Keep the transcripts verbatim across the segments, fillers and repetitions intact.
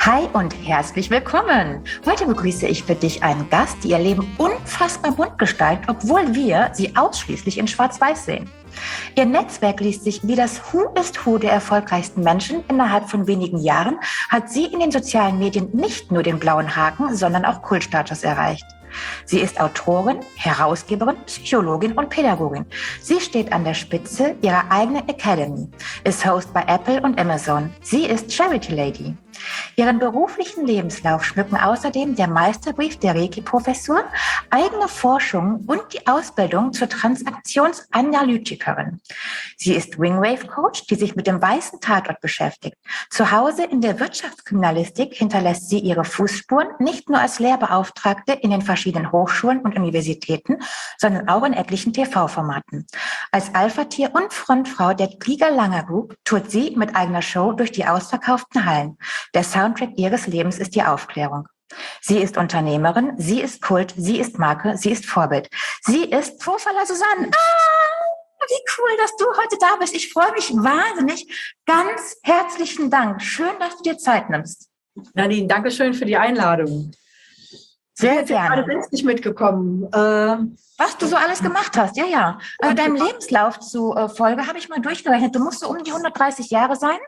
Hi und herzlich willkommen. Heute begrüße ich für dich einen Gast, die ihr Leben unfassbar bunt gestaltet, obwohl wir sie ausschließlich in Schwarz-Weiß sehen. Ihr Netzwerk liest sich wie das Who is Who der erfolgreichsten Menschen. Innerhalb von wenigen Jahren hat sie in den sozialen Medien nicht nur den blauen Haken, sondern auch Kultstatus erreicht. Sie ist Autorin, Herausgeberin, Psychologin und Pädagogin. Sie steht an der Spitze ihrer eigenen Academy, ist Host bei Apple und Amazon. Sie ist Charity Lady. Ihren beruflichen Lebenslauf schmücken außerdem der Meisterbrief der Reiki-Professur, eigene Forschung und die Ausbildung zur Transaktionsanalytikerin. Sie ist Wingwave-Coach, die sich mit dem weißen Tatort beschäftigt. Zu Hause in der Wirtschaftskriminalistik hinterlässt sie ihre Fußspuren nicht nur als Lehrbeauftragte in den verschiedenen Hochschulen und Universitäten, sondern auch in etlichen T V-Formaten. Als Alpha-Tier und Frontfrau der Krieger Langer Group tourt sie mit eigener Show durch die ausverkauften Hallen. Der Soundtrack ihres Lebens ist die Aufklärung. Sie ist Unternehmerin, sie ist Kult, sie ist Marke, sie ist Vorbild. Sie ist Vorfaller Susanne. Ah, wie cool, dass du heute da bist. Ich freue mich wahnsinnig. Ganz herzlichen Dank. Schön, dass du dir Zeit nimmst. Nadine, danke schön für die Einladung. Sehr ich bin gerne. gerade selbst nicht mitgekommen. Ähm, Was du so alles gemacht hast, ja, ja. Äh, deinem Lebenslauf zufolge äh, habe ich mal durchgerechnet. Du musst so um die hundertdreißig Jahre sein.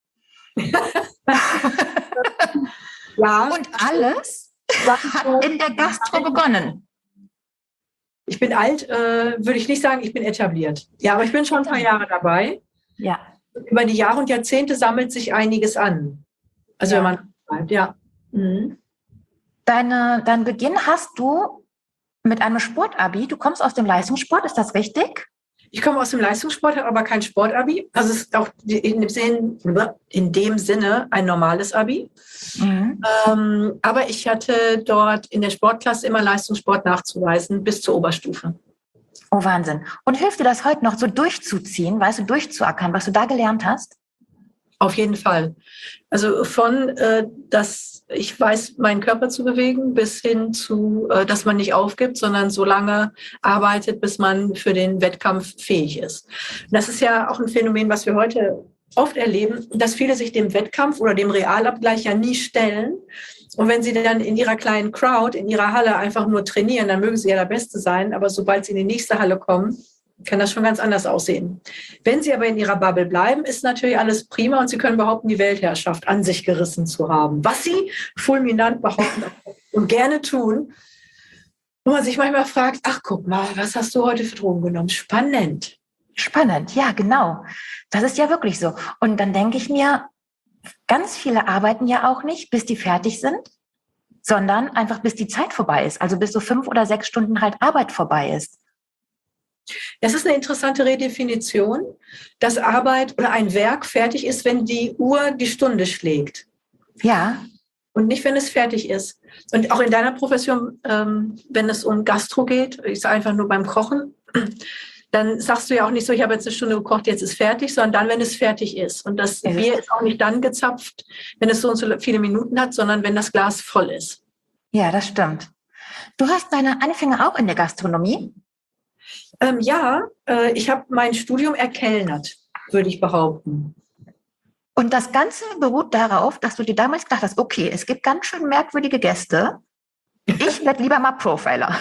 ja. Und alles hat in der Gastro begonnen. Ich bin alt, äh, würde ich nicht sagen, ich bin etabliert. Ja, aber ich bin schon ein paar Jahre dabei. Ja. Über die Jahre und Jahrzehnte sammelt sich einiges an. Also ja. wenn man schreibt, ja. Mhm. Deine, deinen Beginn hast du mit einem Sportabi. Du kommst aus dem Leistungssport, ist das richtig? Ich komme aus dem Leistungssport, habe aber kein Sportabi. Also es ist auch in dem, Sinne, in dem Sinne ein normales Abi. Mhm. Ähm, aber ich hatte dort in der Sportklasse immer Leistungssport nachzuweisen bis zur Oberstufe. Oh, Wahnsinn. Und hilft dir das heute noch so durchzuziehen, weißt du, durchzuackern, was du da gelernt hast? Auf jeden Fall. Also von, äh, dass ich weiß, meinen Körper zu bewegen, bis hin zu, äh, dass man nicht aufgibt, sondern so lange arbeitet, bis man für den Wettkampf fähig ist. Und das ist ja auch ein Phänomen, was wir heute oft erleben, dass viele sich dem Wettkampf oder dem Realabgleich ja nie stellen. Und wenn sie dann in ihrer kleinen Crowd, in ihrer Halle einfach nur trainieren, dann mögen sie ja der Beste sein. Aber sobald sie in die nächste Halle kommen, kann das schon ganz anders aussehen. Wenn sie aber in ihrer Bubble bleiben, ist natürlich alles prima und sie können behaupten, die Weltherrschaft an sich gerissen zu haben. Was sie fulminant behaupten und gerne tun. Wo man sich manchmal fragt, ach guck mal, was hast du heute für Drogen genommen? Spannend. Spannend, ja, genau. Das ist ja wirklich so. Und dann denke ich mir, ganz viele arbeiten ja auch nicht, bis die fertig sind, sondern einfach bis die Zeit vorbei ist. Also bis so fünf oder sechs Stunden halt Arbeit vorbei ist. Das ist eine interessante Redefinition, dass Arbeit oder ein Werk fertig ist, wenn die Uhr die Stunde schlägt. Ja. Und nicht, wenn es fertig ist. Und auch in deiner Profession, ähm, wenn es um Gastro geht, ich sage einfach nur beim Kochen, dann sagst du ja auch nicht so, ich habe jetzt eine Stunde gekocht, jetzt ist fertig, sondern dann, wenn es fertig ist. Und das ja. Bier ist auch nicht dann gezapft, wenn es so und so viele Minuten hat, sondern wenn das Glas voll ist. Ja, das stimmt. Du hast deine Anfänge auch in der Gastronomie? Ähm, ja, äh, ich habe mein Studium erkellnert, würde ich behaupten. Und das Ganze beruht darauf, dass du dir damals gedacht hast, okay, es gibt ganz schön merkwürdige Gäste. Ich werde lieber mal Profiler.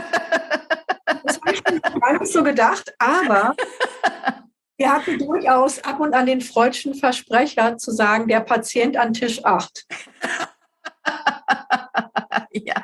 Das habe ich mir gar nicht so gedacht, aber wir hatten durchaus ab und an den freudschen Versprecher zu sagen, der Patient an Tisch acht. Ja.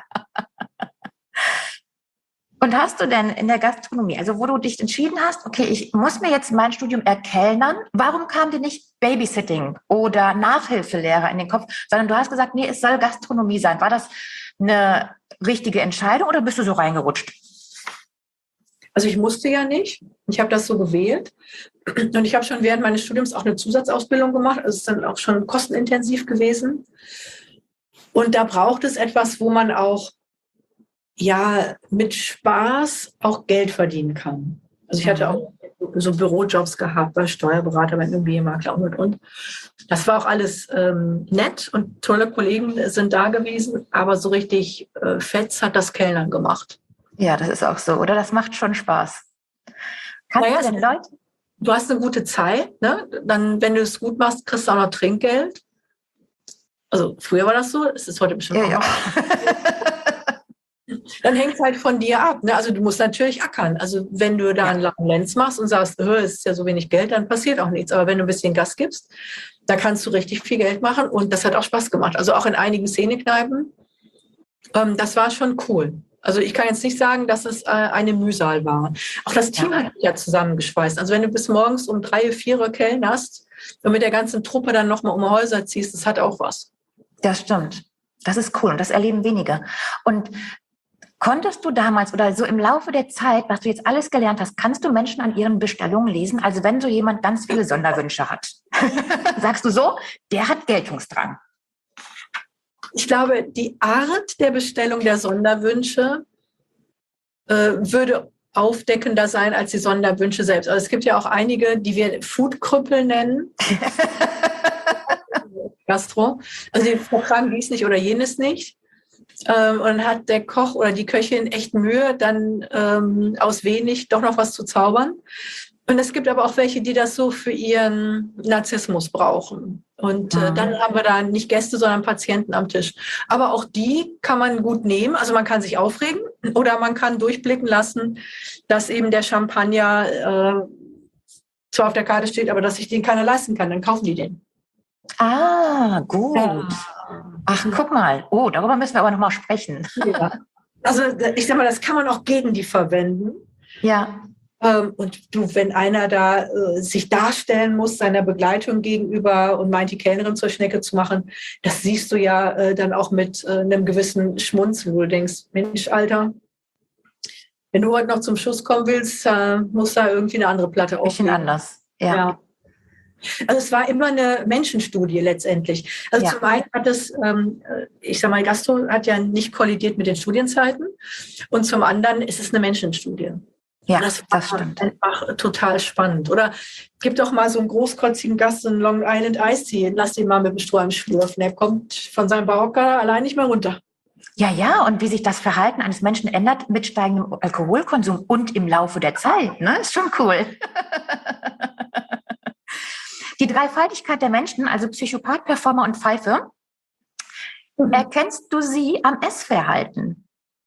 Und hast du denn in der Gastronomie, also wo du dich entschieden hast, okay, ich muss mir jetzt mein Studium erkellnern, warum kam dir nicht Babysitting oder Nachhilfelehrer in den Kopf, sondern du hast gesagt, nee, es soll Gastronomie sein. War das eine richtige Entscheidung oder bist du so reingerutscht? Also ich musste ja nicht. Ich habe das so gewählt. Und ich habe schon während meines Studiums auch eine Zusatzausbildung gemacht. Also es ist dann auch schon kostenintensiv gewesen. Und da braucht es etwas, wo man auch ja mit Spaß auch Geld verdienen kann. Also ich hatte auch so Bürojobs gehabt, bei Steuerberater, bei Immobilienmakler und, und, und. Das war auch alles ähm, nett und tolle Kollegen sind da gewesen, aber so richtig äh, fetz hat das Kellnern gemacht. Ja, das ist auch so, oder? Das macht schon Spaß. Kannst naja, du denn Leute? Du hast eine gute Zeit, ne? Dann, wenn du es gut machst, kriegst du auch noch Trinkgeld. Also früher war das so, es ist heute bestimmt Ja, auch ja. noch. Dann hängt es halt von dir ab. Ne? Also du musst natürlich ackern. Also wenn du da einen langen Lenz machst und sagst, oh, es ist ja so wenig Geld, dann passiert auch nichts. Aber wenn du ein bisschen Gas gibst, da kannst du richtig viel Geld machen und das hat auch Spaß gemacht. Also auch in einigen Szenekneipen. Ähm, das war schon cool. Also ich kann jetzt nicht sagen, dass es äh, eine Mühsal war. Auch das Team Ja. hat sich ja zusammengeschweißt. Also wenn du bis morgens um drei, vier Uhr kellnerst und mit der ganzen Truppe dann nochmal um Häuser ziehst, das hat auch was. Das stimmt. Das ist cool und das erleben wenige. Und konntest du damals oder so im Laufe der Zeit, was du jetzt alles gelernt hast, kannst du Menschen an ihren Bestellungen lesen? Also wenn so jemand ganz viele Sonderwünsche hat, sagst du so, der hat Geltungsdrang. Ich glaube, die Art der Bestellung der Sonderwünsche äh, würde aufdeckender sein als die Sonderwünsche selbst. Also es gibt ja auch einige, die wir Foodkrüppel nennen. Gastro. Also die vertragen dies nicht oder jenes nicht. Ähm, und dann hat der Koch oder die Köchin echt Mühe, dann ähm, aus wenig doch noch was zu zaubern. Und es gibt aber auch welche, die das so für ihren Narzissmus brauchen. Und äh, dann haben wir da nicht Gäste, sondern Patienten am Tisch. Aber auch die kann man gut nehmen. Also man kann sich aufregen oder man kann durchblicken lassen, dass eben der Champagner äh, zwar auf der Karte steht, aber dass sich den keiner leisten kann. Dann kaufen die den. Ah, gut. Ja. Ach, guck mal. Oh, darüber müssen wir aber noch mal sprechen. Ja. Also ich sag mal, das kann man auch gegen die verwenden. Ja. Ähm, und du, wenn einer da äh, sich darstellen muss, seiner Begleitung gegenüber und meint, die Kellnerin zur Schnecke zu machen, das siehst du ja äh, dann auch mit äh, einem gewissen Schmunzeln, wo du denkst, Mensch, Alter, wenn du heute noch zum Schuss kommen willst, äh, muss da irgendwie eine andere Platte aufnehmen. Bisschen anders, ja. ja. Also es war immer eine Menschenstudie letztendlich. Also ja. Zum einen hat es, ähm, ich sag mal, Gastro hat ja nicht kollidiert mit den Studienzeiten und zum anderen ist es eine Menschenstudie. Ja, das, das stimmt. Einfach total spannend. Oder gib doch mal so einen großkotzigen Gast so einen Long Island Iced Tea, lass den mal mit dem Strohhalm schlürfen. Der kommt von seinem Barocker allein nicht mehr runter. Ja, ja, und wie sich das Verhalten eines Menschen ändert mit steigendem Alkoholkonsum und im Laufe der Zeit, ne, ist schon cool. Die Dreifaltigkeit der Menschen, also Psychopath, Performer und Pfeife, mhm. erkennst du sie am Essverhalten?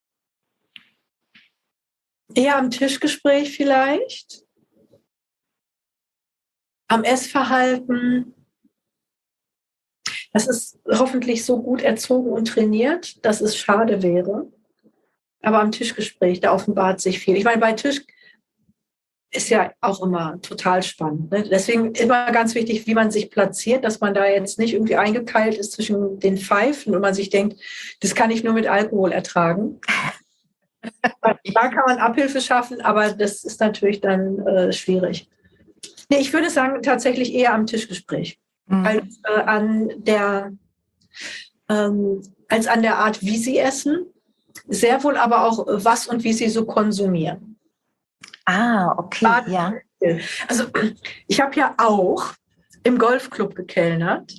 Eher am Tischgespräch vielleicht. Am Essverhalten. Das ist hoffentlich so gut erzogen und trainiert, dass es schade wäre. Aber am Tischgespräch, da offenbart sich viel. Ich meine, bei Tisch ist ja auch immer total spannend. Ne? Deswegen immer ganz wichtig, wie man sich platziert, dass man da jetzt nicht irgendwie eingekeilt ist zwischen den Pfeifen und man sich denkt, das kann ich nur mit Alkohol ertragen. Da kann man Abhilfe schaffen, aber das ist natürlich dann äh, schwierig. Nee, ich würde sagen, tatsächlich eher am Tischgespräch, mhm. als, äh, an der, ähm, als an der Art, wie sie essen. Sehr wohl aber auch, was und wie sie so konsumieren. Ah, okay, Bad- ja. Also ich habe ja auch im Golfclub gekellnert.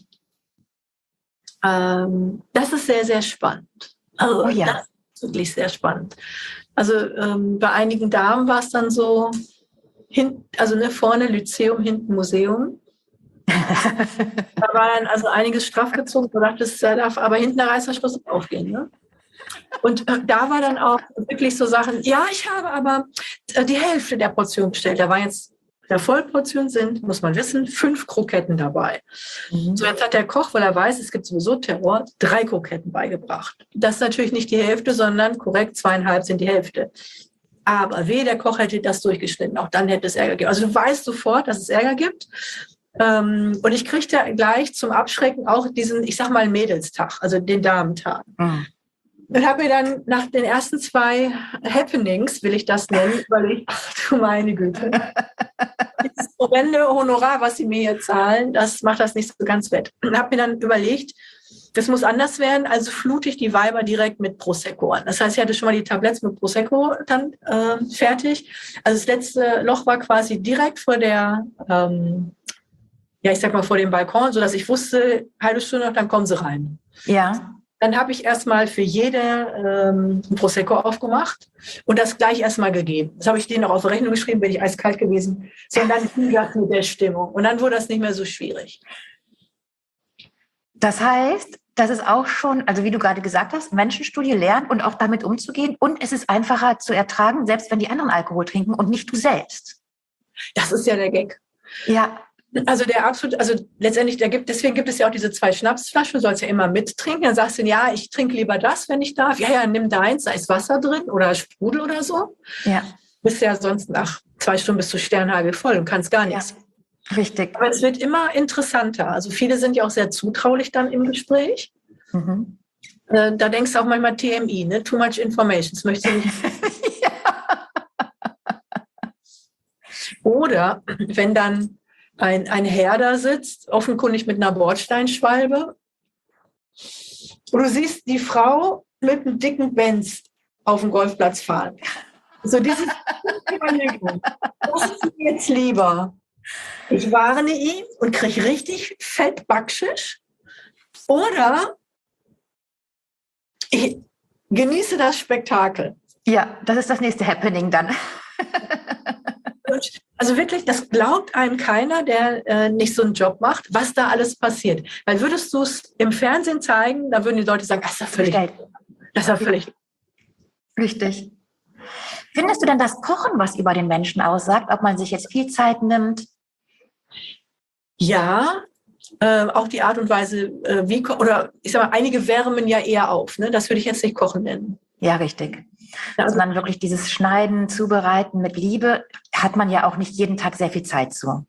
Ähm, das ist sehr, sehr spannend. Also, oh ja. Das ist wirklich sehr spannend. Also ähm, bei einigen Damen war es dann so, hin, also ne, vorne Lyzeum, hinten Museum. Da war dann also einiges straff gezogen. Da dachte ich, da darf aber hinten der Reißverschluss aufgehen. Ne? Und äh, da war dann auch wirklich so Sachen, ja, ich habe aber äh, die Hälfte der Portion bestellt. Da war jetzt, der Vollportion sind, muss man wissen, fünf Kroketten dabei. Mhm. So, jetzt hat der Koch, weil er weiß, es gibt sowieso Terror, drei Kroketten beigebracht. Das ist natürlich nicht die Hälfte, sondern korrekt zweieinhalb sind die Hälfte. Aber weh, der Koch hätte das durchgeschnitten. Auch dann hätte es Ärger gegeben. Also du weißt sofort, dass es Ärger gibt. Ähm, und ich kriegte gleich zum Abschrecken auch diesen, ich sag mal, Mädelstag, also den Damentag. Mhm. Und habe mir dann nach den ersten zwei Happenings, will ich das nennen, weil ich, ach du meine Güte, das horrende Honorar, was sie mir hier zahlen, das macht das nicht so ganz wett. Und habe mir dann überlegt, das muss anders werden, also flute ich die Weiber direkt mit Prosecco an. Das heißt, ich hatte schon mal die Tabletts mit Prosecco dann äh, fertig. Also das letzte Loch war quasi direkt vor der, ähm, ja, ich sag mal vor dem Balkon, sodass ich wusste, halbe Stunde noch, dann kommen sie rein. Ja. Dann habe ich erstmal für jede ähm, ein Prosecco aufgemacht und das gleich erstmal gegeben. Das habe ich denen auch auf Rechnung geschrieben, bin ich eiskalt gewesen. Sondern ging das mit der Stimmung. Und dann wurde das nicht mehr so schwierig. Das heißt, Das ist auch schon, also wie du gerade gesagt hast, Menschenstudie lernen und auch damit umzugehen. Und es ist einfacher zu ertragen, selbst wenn die anderen Alkohol trinken und nicht du selbst. Das ist ja der Gag. Ja. Also der absolut, also letztendlich, der gibt, deswegen gibt es ja auch diese zwei Schnapsflaschen, du sollst ja immer mittrinken. Dann sagst du, ja, ich trinke lieber das, wenn ich darf. Ja, ja, nimm deins, da ist Wasser drin oder Sprudel oder so. Ja. Bist ja sonst nach zwei Stunden bist du sternhagel voll und kannst gar nichts. Ja, richtig. Aber es wird immer interessanter. Also viele sind ja auch sehr zutraulich dann im Gespräch. Mhm. Äh, da denkst du auch manchmal T M I, ne? Too much information. Das möchtest du nicht. Ja. Oder wenn dann ein, ein Herr da sitzt, offenkundig mit einer Bordsteinschwalbe, und du siehst die Frau mit einem dicken Benz auf dem Golfplatz fahren. So dieses Überlegung. Was ist mir jetzt lieber? Ich warne ihn und kriege richtig fett Backschisch. Oder ich genieße das Spektakel. Ja, das ist das nächste Happening dann. Also wirklich, das glaubt einem keiner, der äh, nicht so einen Job macht, was da alles passiert. Weil würdest du es im Fernsehen zeigen, da würden die Leute sagen, das ist ja völlig, das ist ja völlig. Richtig. Findest du denn das Kochen, was über den Menschen aussagt, ob man sich jetzt viel Zeit nimmt? Ja, äh, auch die Art und Weise, äh, wie, oder ich sag mal, einige wärmen ja eher auf, ne? Das würde ich jetzt nicht Kochen nennen. Ja, richtig. Also dann wirklich dieses Schneiden, Zubereiten mit Liebe, hat man ja auch nicht jeden Tag sehr viel Zeit zu.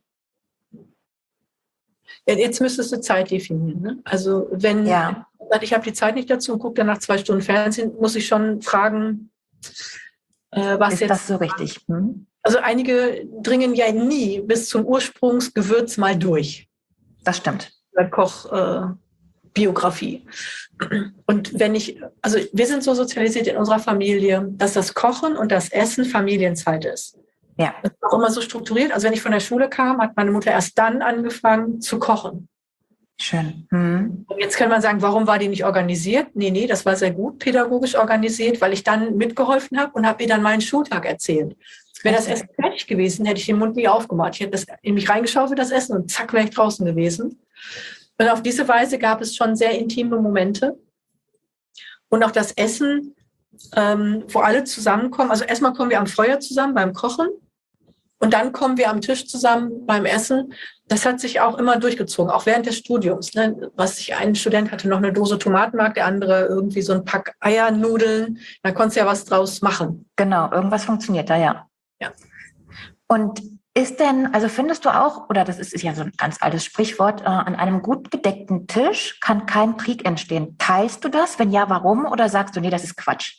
Ja, jetzt müsstest du Zeit definieren. Ne? Also wenn ja. ich habe die Zeit nicht dazu und gucke dann nach zwei Stunden Fernsehen, muss ich schon fragen, äh, was ist jetzt. Das so richtig? Hm? Also einige dringen ja nie bis zum Ursprungsgewürz mal durch. Das stimmt. Kochbiografie. Äh, und wenn ich, also wir sind so sozialisiert in unserer Familie, dass das Kochen und das Essen Familienzeit ist. Ja. Das ist auch immer so strukturiert. Also wenn ich von der Schule kam, hat meine Mutter erst dann angefangen zu kochen. Schön. Hm. Und jetzt kann man sagen, warum war die nicht organisiert? Nee, nee, das war sehr gut pädagogisch organisiert, weil ich dann mitgeholfen habe und habe ihr dann meinen Schultag erzählt. Wäre das Essen fertig gewesen, hätte ich den Mund nie aufgemacht. Ich hätte das in mich reingeschaufelt, das Essen, und zack, wäre ich draußen gewesen. Und auf diese Weise gab es schon sehr intime Momente. Und auch das Essen, ähm, wo alle zusammenkommen. Also erstmal kommen wir am Feuer zusammen beim Kochen. Und dann kommen wir am Tisch zusammen beim Essen. Das hat sich auch immer durchgezogen, auch während des Studiums. Ne? Was ich, ein Student hatte noch eine Dose Tomatenmark, der andere irgendwie so ein Pack Eiernudeln. Da konntest du ja was draus machen. Genau, irgendwas funktioniert da, ja. Ja. Und ist denn, also findest du auch, oder das ist, ist ja so ein ganz altes Sprichwort, äh, an einem gut gedeckten Tisch kann kein Krieg entstehen. Teilst du das? Wenn ja, warum? Oder sagst du, nee, das ist Quatsch?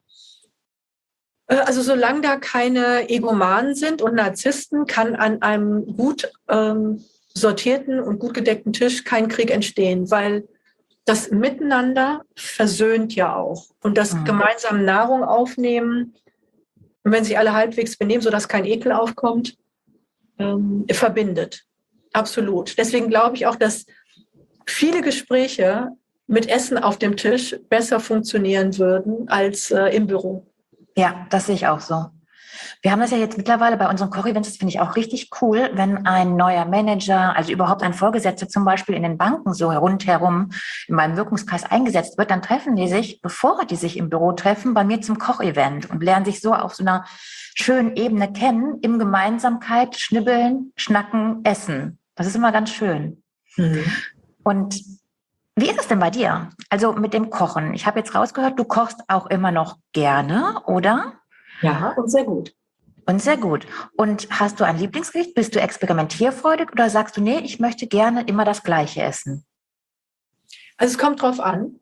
Also solange da keine Egomanen sind und Narzissten, kann an einem gut ähm, sortierten und gut gedeckten Tisch kein Krieg entstehen, weil das Miteinander versöhnt ja auch. Und das mhm. gemeinsam Nahrung aufnehmen, und wenn sich alle halbwegs benehmen, sodass kein Ekel aufkommt, ähm, verbindet. Absolut. Deswegen glaube ich auch, dass viele Gespräche mit Essen auf dem Tisch besser funktionieren würden als äh, im Büro. Ja, das sehe ich auch so. Wir haben das ja jetzt mittlerweile bei unseren Koch-Events, das finde ich auch richtig cool, wenn ein neuer Manager, also überhaupt ein Vorgesetzter zum Beispiel in den Banken so rundherum in meinem Wirkungskreis eingesetzt wird, dann treffen die sich, bevor die sich im Büro treffen, bei mir zum Koch-Event und lernen sich so auf so einer schönen Ebene kennen, im Gemeinsamkeit, schnibbeln, schnacken, essen. Das ist immer ganz schön. Mhm. Und wie ist es denn bei dir? Also mit dem Kochen. Ich habe jetzt rausgehört, du kochst auch immer noch gerne, oder? Ja, und sehr gut. Und sehr gut. Und hast du ein Lieblingsgericht? Bist du experimentierfreudig oder sagst du, nee, ich möchte gerne immer das Gleiche essen? Also es kommt drauf an.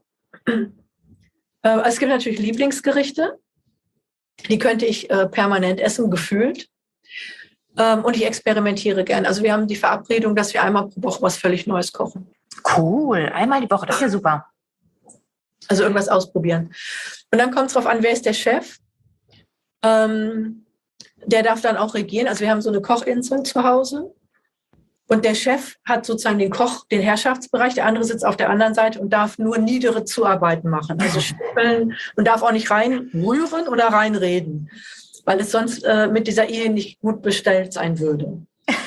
Es gibt natürlich Lieblingsgerichte, die könnte ich äh, permanent essen, gefühlt. Ähm, und ich experimentiere gern. Also wir haben die Verabredung, dass wir einmal pro Woche was völlig Neues kochen. Cool, einmal die Woche, das ist ja super. Also irgendwas ausprobieren. Und dann kommt es darauf an, wer ist der Chef? Ähm, der darf dann auch regieren. Also wir haben so eine Kochinsel zu Hause. Und der Chef hat sozusagen den Koch, den Herrschaftsbereich, der andere sitzt auf der anderen Seite und darf nur niedere Zuarbeiten machen. Also schnippeln und darf auch nicht reinrühren oder reinreden, weil es sonst äh, mit dieser Ehe nicht gut bestellt sein würde.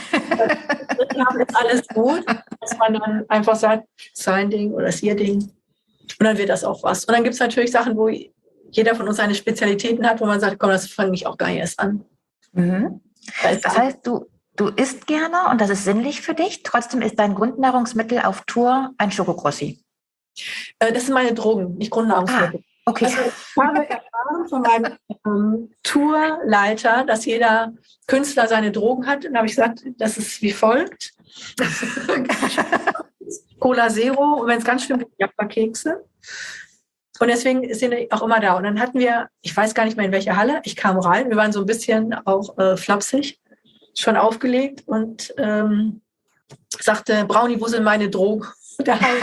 Wir haben jetzt alles gut, dass man dann einfach sagt, sein Ding oder ist ihr Ding. Und dann wird das auch was. Und dann gibt es natürlich Sachen, wo jeder von uns seine Spezialitäten hat, wo man sagt, komm, das fange ich auch gar nicht erst an. Mhm. Das heißt, du, du isst gerne und das ist sinnlich für dich. Trotzdem ist dein Grundnahrungsmittel auf Tour ein Schokokrossi. Äh, das sind meine Drogen, nicht Grundnahrungsmittel. Ah, okay. Also ich habe erfahren von meinem ähm, Tourleiter, dass jeder Künstler seine Drogen hat. Und da habe ich gesagt, das ist wie folgt. Cola Zero und wenn es ganz schlimm wird, Jappa-Kekse. Und deswegen sind die auch immer da. Und dann hatten wir, ich weiß gar nicht mehr in welcher Halle, ich kam rein, wir waren so ein bisschen auch äh, flapsig, schon aufgelegt und ähm, sagte, Brownie, wo sind meine Drogen? Und der Halle.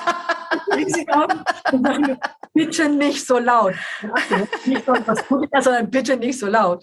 Bitte nicht so laut. Nicht so, was tue ich da, sondern bitte nicht so laut.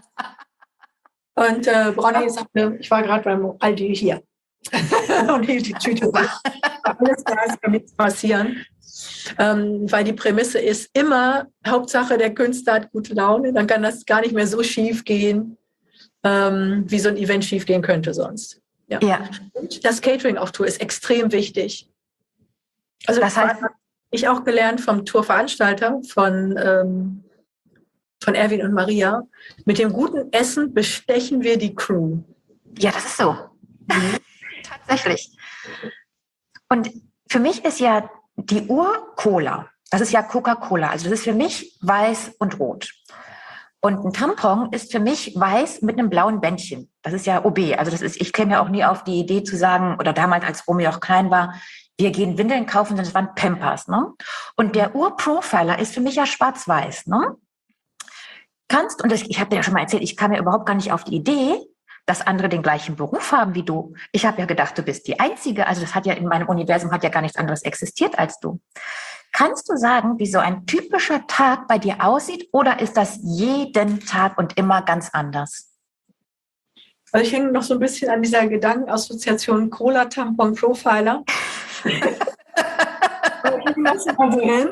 Und äh, Brownie sagte, ich war gerade beim Aldi hier. Und hielt die Tüte wach. Alles klar, es kann nichts passieren. Ähm, weil die Prämisse ist immer, Hauptsache der Künstler hat gute Laune, dann kann das gar nicht mehr so schief gehen, ähm, wie so ein Event schief gehen könnte sonst. Ja. Ja. Und das Catering auf Tour ist extrem wichtig. Also das heißt, ich auch gelernt vom Tourveranstalter, von, ähm, von Erwin und Maria, mit dem guten Essen bestechen wir die Crew. Ja, das ist so. Mhm. Tatsächlich. Und für mich ist ja die Uhr Cola. Das ist ja Coca-Cola. Also das ist für mich weiß und rot. Und ein Tampon ist für mich weiß mit einem blauen Bändchen. Das ist ja O B. Also das ist, ich käme ja auch nie auf die Idee zu sagen, oder damals, als Romy auch klein war, wir gehen Windeln kaufen, das waren Pampers. Ne? Und der Urprofiler ist für mich ja schwarz-weiß. Ne? Kannst, und das, ich habe dir ja schon mal erzählt, ich kam ja überhaupt gar nicht auf die Idee, dass andere den gleichen Beruf haben wie du. Ich habe ja gedacht, du bist die Einzige. Also das hat ja in meinem Universum hat ja gar nichts anderes existiert als du. Kannst du sagen, wie so ein typischer Tag bei dir aussieht oder ist das jeden Tag und immer ganz anders? Also ich hänge noch so ein bisschen an dieser Gedankenassoziation Cola, Tampon, Profiler. Ich hänge das immer so hin.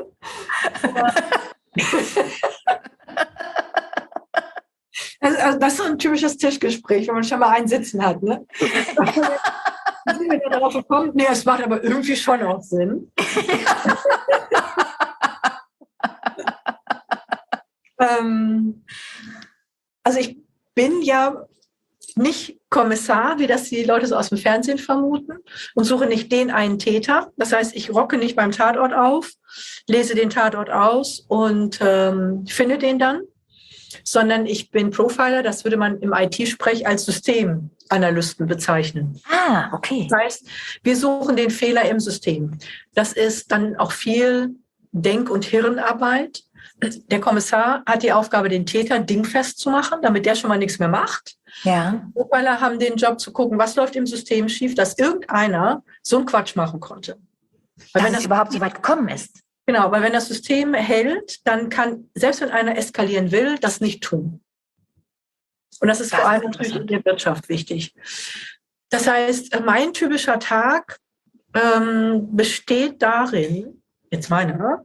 Also das ist so ein typisches Tischgespräch, wenn man schon mal einen Sitzen hat. Ne? Sind wir darauf gekommen? Nee, es macht aber irgendwie schon auch Sinn. ähm, also ich bin ja nicht Kommissar, wie das die Leute so aus dem Fernsehen vermuten, und suche nicht den einen Täter. Das heißt, ich rocke nicht beim Tatort auf, lese den Tatort aus und ähm, finde den dann, sondern ich bin Profiler, das würde man im I T-Sprech als Systemanalysten bezeichnen. Ah, okay. Das heißt, wir suchen den Fehler im System. Das ist dann auch viel Denk- und Hirnarbeit. Der Kommissar hat die Aufgabe, den Täter dingfest zu machen, damit der schon mal nichts mehr macht. Ja. Die Profiler haben den Job zu gucken, was läuft im System schief, dass irgendeiner so einen Quatsch machen konnte. Weil dass wenn das überhaupt so weit gekommen ist. Genau, weil wenn das System hält, dann kann, selbst wenn einer eskalieren will, das nicht tun. Und das ist das vor allem natürlich in der Wirtschaft wichtig. Das heißt, mein typischer Tag ähm, besteht darin, jetzt meine,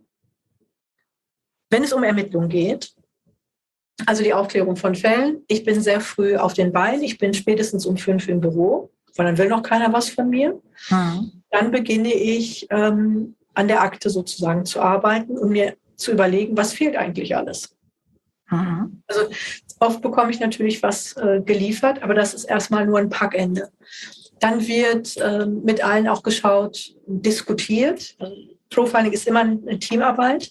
wenn es um Ermittlungen geht, also die Aufklärung von Fällen, ich bin sehr früh auf den Beinen, ich bin spätestens um fünf im Büro, weil dann will noch keiner was von mir. Mhm. Dann beginne ich ähm, an der Akte sozusagen zu arbeiten und mir zu überlegen, was fehlt eigentlich alles. Mhm. Also oft bekomme ich natürlich was äh, geliefert, aber das ist erstmal nur ein Packende. Dann wird äh, mit allen auch geschaut, diskutiert. Also, Profiling ist immer eine Teamarbeit.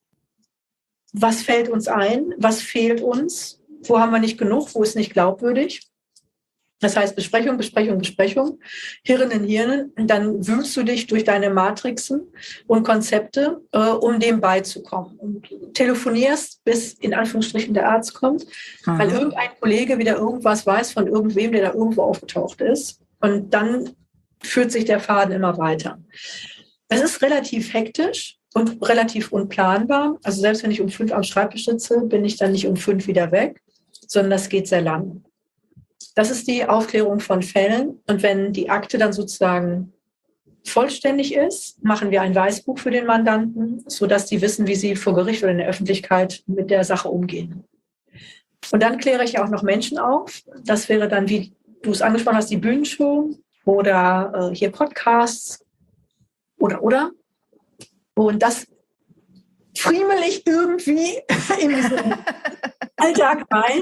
Was fällt uns ein? Was fehlt uns? Wo haben wir nicht genug? Wo ist nicht glaubwürdig? Das heißt Besprechung, Besprechung, Besprechung, Hirn in Hirn. Und dann wühlst du dich durch deine Matrixen und Konzepte, äh, um dem beizukommen. Und telefonierst, bis in Anführungsstrichen der Arzt kommt, mhm. weil irgendein Kollege wieder irgendwas weiß von irgendwem, der da irgendwo aufgetaucht ist. Und dann führt sich der Faden immer weiter. Es ist relativ hektisch und relativ unplanbar. Also selbst wenn ich um fünf am Schreibtisch sitze, bin ich dann nicht um fünf wieder weg, sondern das geht sehr lang. Das ist die Aufklärung von Fällen. Und wenn die Akte dann sozusagen vollständig ist, machen wir ein Weißbuch für den Mandanten, sodass die wissen, wie sie vor Gericht oder in der Öffentlichkeit mit der Sache umgehen. Und dann kläre ich auch noch Menschen auf. Das wäre dann, wie du es angesprochen hast, die Bühnenshow oder äh, hier Podcasts oder, oder. Und das friemel ich irgendwie in diesen Alltag rein,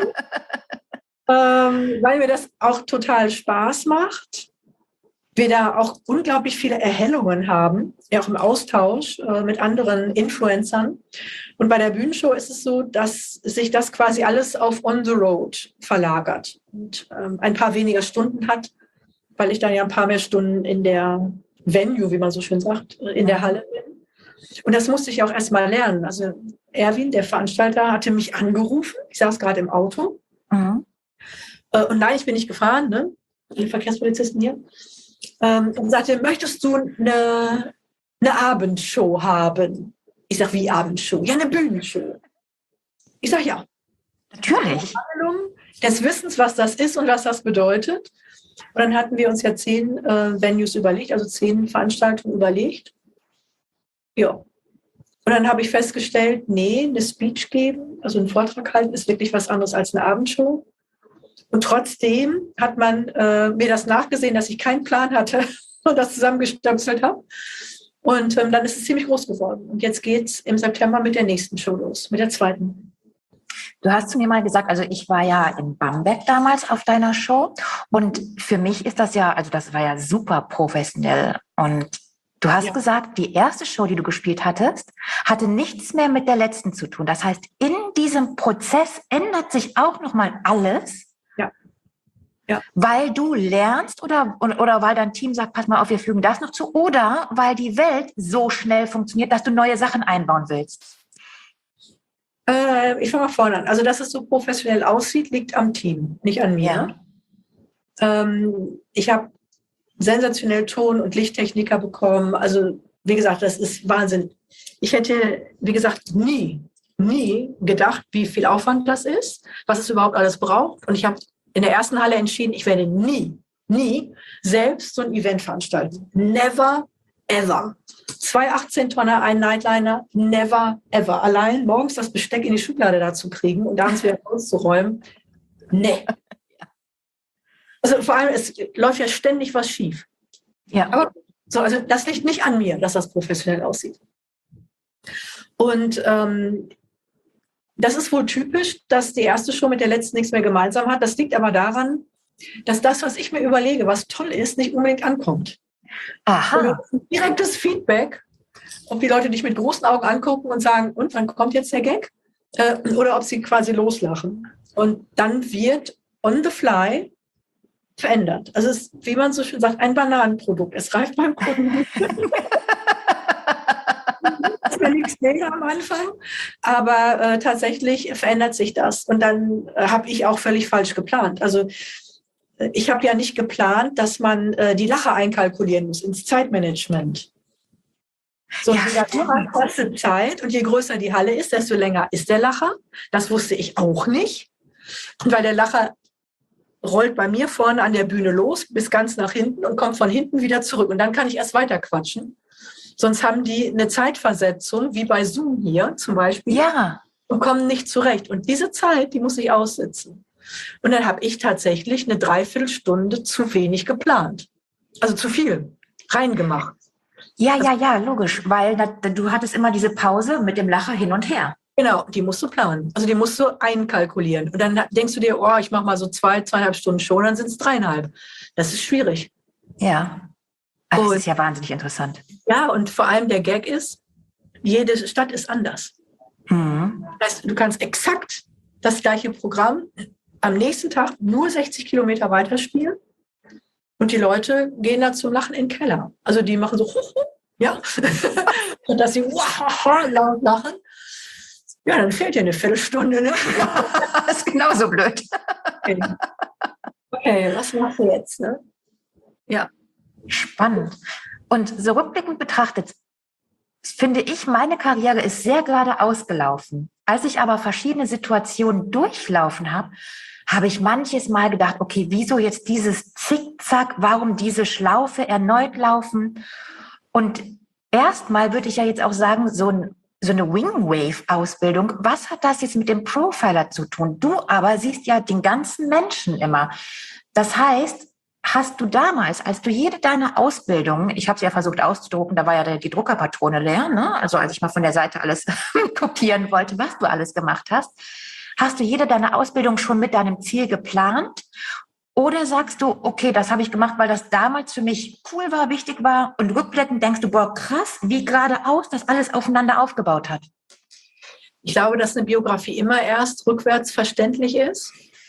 ähm, weil mir das auch total Spaß macht. Wir da auch unglaublich viele Erhellungen haben, ja auch im Austausch äh, mit anderen Influencern. Und bei der Bühnenshow ist es so, dass sich das quasi alles auf On the Road verlagert und ähm, ein paar weniger Stunden hat, weil ich dann ja ein paar mehr Stunden in der Venue, wie man so schön sagt, in der Halle bin. Und das musste ich auch erst mal lernen. Also Erwin, der Veranstalter, hatte mich angerufen. Ich saß gerade im Auto. Mhm. Äh, und nein, ich bin nicht gefahren, ne? Die Verkehrspolizisten hier. Ähm, und sagte, möchtest du eine, eine Abendshow haben? Ich sage, wie Abendshow? Ja, eine Bühnenshow. Ich sage, ja. Natürlich. Des Wissens, was das ist und was das bedeutet. Und dann hatten wir uns ja zehn äh, Venues überlegt, also zehn Veranstaltungen überlegt. Ja. Und dann habe ich festgestellt, nee, eine Speech geben, also einen Vortrag halten, ist wirklich was anderes als eine Abendshow. Und trotzdem hat man äh, mir das nachgesehen, dass ich keinen Plan hatte und das zusammengestöpselt habe. Und ähm, dann ist es ziemlich groß geworden. Und jetzt geht es im September mit der nächsten Show los, mit der zweiten. Du hast zu mir mal gesagt, also ich war ja in Bamberg damals auf deiner Show. Und für mich ist das ja, also das war ja super professionell. Und du hast ja gesagt, die erste Show, die du gespielt hattest, hatte nichts mehr mit der letzten zu tun. Das heißt, in diesem Prozess ändert sich auch nochmal alles. Ja. Weil du lernst oder, oder weil dein Team sagt, pass mal auf, wir fügen das noch zu, oder weil die Welt so schnell funktioniert, dass du neue Sachen einbauen willst? Äh, ich fange mal vorne an. Also, dass es so professionell aussieht, liegt am Team, nicht an mir. Ja. Ähm, ich habe sensationell Ton- und Lichttechniker bekommen. Also, wie gesagt, das ist Wahnsinn. Ich hätte, wie gesagt, nie, nie gedacht, wie viel Aufwand das ist, was es überhaupt alles braucht. Und ich habe in der ersten Halle entschieden, ich werde nie, nie selbst so ein Event veranstalten. Never, ever. Zwei achtzehn-Tonner, ein Nightliner, never, ever. Allein morgens das Besteck in die Schublade da zu kriegen und abends wieder auszuräumen, nee. Also vor allem, es läuft ja ständig was schief. Ja. Aber so, also das liegt nicht an mir, dass das professionell aussieht. Und ähm, das ist wohl typisch, dass die erste Show mit der letzten nichts mehr gemeinsam hat. Das liegt aber daran, dass das, was ich mir überlege, was toll ist, nicht unbedingt ankommt. Aha. Direktes Feedback, ob die Leute dich mit großen Augen angucken und sagen, und wann kommt jetzt der Gag? Äh, oder ob sie quasi loslachen. Und dann wird on the fly verändert. Also es ist, wie man so schön sagt, ein Bananenprodukt. Es reift beim Kunden. Das ist ja nichts mega am Anfang, aber äh, tatsächlich verändert sich das. Und dann äh, habe ich auch völlig falsch geplant. Also äh, ich habe ja nicht geplant, dass man äh, die Lacher einkalkulieren muss ins Zeitmanagement. So, ja, die Lacher kostet Zeit und je größer die Halle ist, desto länger ist der Lacher. Das wusste ich auch nicht. Und weil der Lacher rollt bei mir vorne an der Bühne los bis ganz nach hinten und kommt von hinten wieder zurück. Und dann kann ich erst weiter quatschen. Sonst haben die eine Zeitversetzung, wie bei Zoom hier zum Beispiel, ja. und kommen nicht zurecht. Und diese Zeit, die muss ich aussitzen. Und dann habe ich tatsächlich eine Dreiviertelstunde zu wenig geplant. Also zu viel reingemacht. Ja, ja, ja, logisch, weil da, du hattest immer diese Pause mit dem Lacher hin und her. Genau, die musst du planen. Also die musst du einkalkulieren. Und dann denkst du dir, oh, ich mache mal so zwei, zweieinhalb Stunden Show, dann sind es dreieinhalb. Das ist schwierig. Ja. Das ist ja wahnsinnig interessant. Ja, und vor allem der Gag ist, jede Stadt ist anders. Mhm. Das heißt, du kannst exakt das gleiche Programm am nächsten Tag nur sechzig Kilometer weiterspielen und die Leute gehen da zum Lachen in den Keller. Also die machen so, ja, und dass sie laut lachen. Ja, dann fehlt dir eine Viertelstunde. Ne? Das ist genauso blöd. Okay, okay, was machst du jetzt? Ne? Ja. Spannend. Und so rückblickend betrachtet, finde ich, meine Karriere ist sehr gerade ausgelaufen. Als ich aber verschiedene Situationen durchlaufen habe, habe ich manches Mal gedacht, okay, wieso jetzt dieses Zickzack, warum diese Schlaufe erneut laufen? Und erstmal würde ich ja jetzt auch sagen, so, ein, so eine Wingwave-Ausbildung, was hat das jetzt mit dem Profiler zu tun? Du aber siehst ja den ganzen Menschen immer. Das heißt, hast du damals, als du jede deiner Ausbildung, ich habe sie ja versucht auszudrucken, da war ja die Druckerpatrone leer, ne? Also als ich mal von der Seite alles kopieren wollte, was du alles gemacht hast, hast du jede deiner Ausbildung schon mit deinem Ziel geplant? Oder sagst du, okay, das habe ich gemacht, weil das damals für mich cool war, wichtig war und rückblickend denkst du, boah, krass, wie geradeaus das alles aufeinander aufgebaut hat? Ich glaube, dass eine Biografie immer erst rückwärts verständlich ist.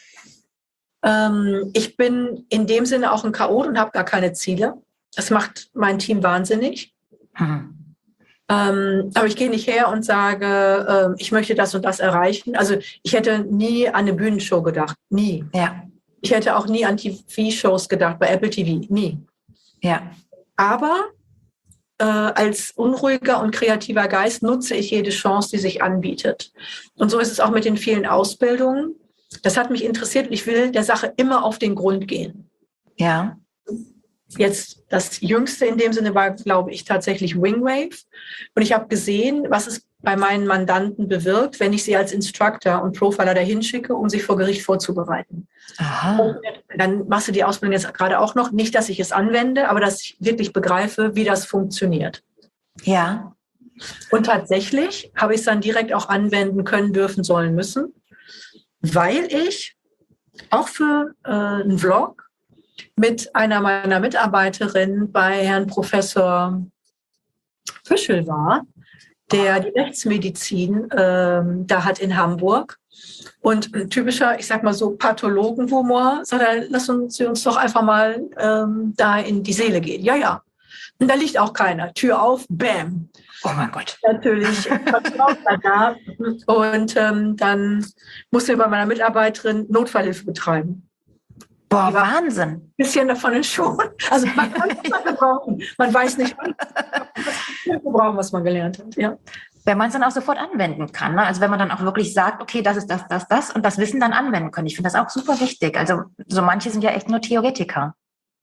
Ähm, ich bin in dem Sinne auch ein Chaot und habe gar keine Ziele. Das macht mein Team wahnsinnig. Hm. Ähm, aber ich gehe nicht her und sage, äh, ich möchte das und das erreichen. Also ich hätte nie an eine Bühnenshow gedacht, nie. Ja. Ich hätte auch nie an T V-Shows gedacht, bei Apple T V, nie. Ja. Aber äh, als unruhiger und kreativer Geist nutze ich jede Chance, die sich anbietet. Und so ist es auch mit den vielen Ausbildungen. Das hat mich interessiert und ich will der Sache immer auf den Grund gehen. Ja. Jetzt das Jüngste in dem Sinne war, glaube ich, tatsächlich Wingwave. Und ich habe gesehen, was es bei meinen Mandanten bewirkt, wenn ich sie als Instructor und Profiler dahin schicke, um sich vor Gericht vorzubereiten. Aha. Und dann machst du die Ausbildung jetzt gerade auch noch. Nicht, dass ich es anwende, aber dass ich wirklich begreife, wie das funktioniert. Ja. Und tatsächlich habe ich es dann direkt auch anwenden können, dürfen, sollen, müssen, weil ich auch für äh, einen Vlog mit einer meiner Mitarbeiterinnen bei Herrn Professor Fischel war, der die Rechtsmedizin ähm, da hat in Hamburg. Und ein typischer, ich sag mal so, Pathologenhumor, sagt er, lass uns, uns doch einfach mal ähm, da in die Seele gehen. Ja, ja. Und da liegt auch keiner. Tür auf, bam. Oh mein Gott. Natürlich. da. Und ähm, dann musste ich bei meiner Mitarbeiterin Notfallhilfe betreiben. Boah, Wahnsinn. Ein bisschen davon in schon. Also man kann es mal gebrauchen. Man weiß nicht, was gebrauchen, was man gelernt hat. Ja. Wenn man es dann auch sofort anwenden kann. Ne? Also wenn man dann auch wirklich sagt, okay, das ist das, das, das und das Wissen dann anwenden können. Ich finde das auch super wichtig. Also so manche sind ja echt nur Theoretiker.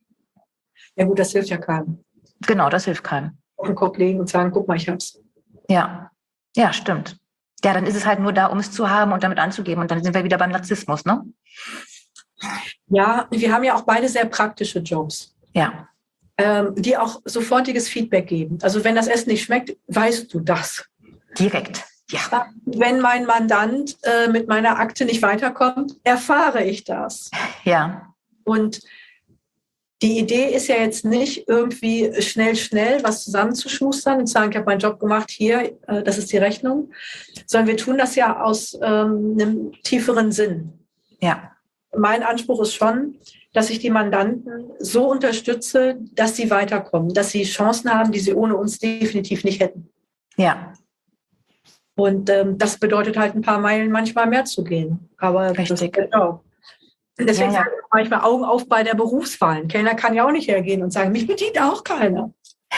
Ja gut, das hilft ja keinem. Genau, das hilft keinem. Auf den Kopf legen und sagen, guck mal, ich hab's. Ja, ja, stimmt. Ja, dann ist es halt nur da, um es zu haben und damit anzugeben. Und dann sind wir wieder beim Narzissmus, ne? Ja, wir haben ja auch beide sehr praktische Jobs. Ja. Ähm, die auch sofortiges Feedback geben. Also wenn das Essen nicht schmeckt, weißt du das. Direkt, ja. Wenn mein Mandant äh, mit meiner Akte nicht weiterkommt, erfahre ich das. Ja. Und die Idee ist ja jetzt nicht irgendwie schnell, schnell was zusammenzuschustern und zu sagen, ich habe meinen Job gemacht, hier, äh, das ist die Rechnung, sondern wir tun das ja aus ähm, einem tieferen Sinn. Ja. Mein Anspruch ist schon, dass ich die Mandanten so unterstütze, dass sie weiterkommen, dass sie Chancen haben, die sie ohne uns definitiv nicht hätten. Ja. Und ähm, das bedeutet halt ein paar Meilen manchmal mehr zu gehen. Aber richtig. Genau. Deswegen ja, ja. sage ich manchmal Augen auf bei der Berufswahl. Ein Kellner kann ja auch nicht hergehen und sagen, mich bedient auch keiner.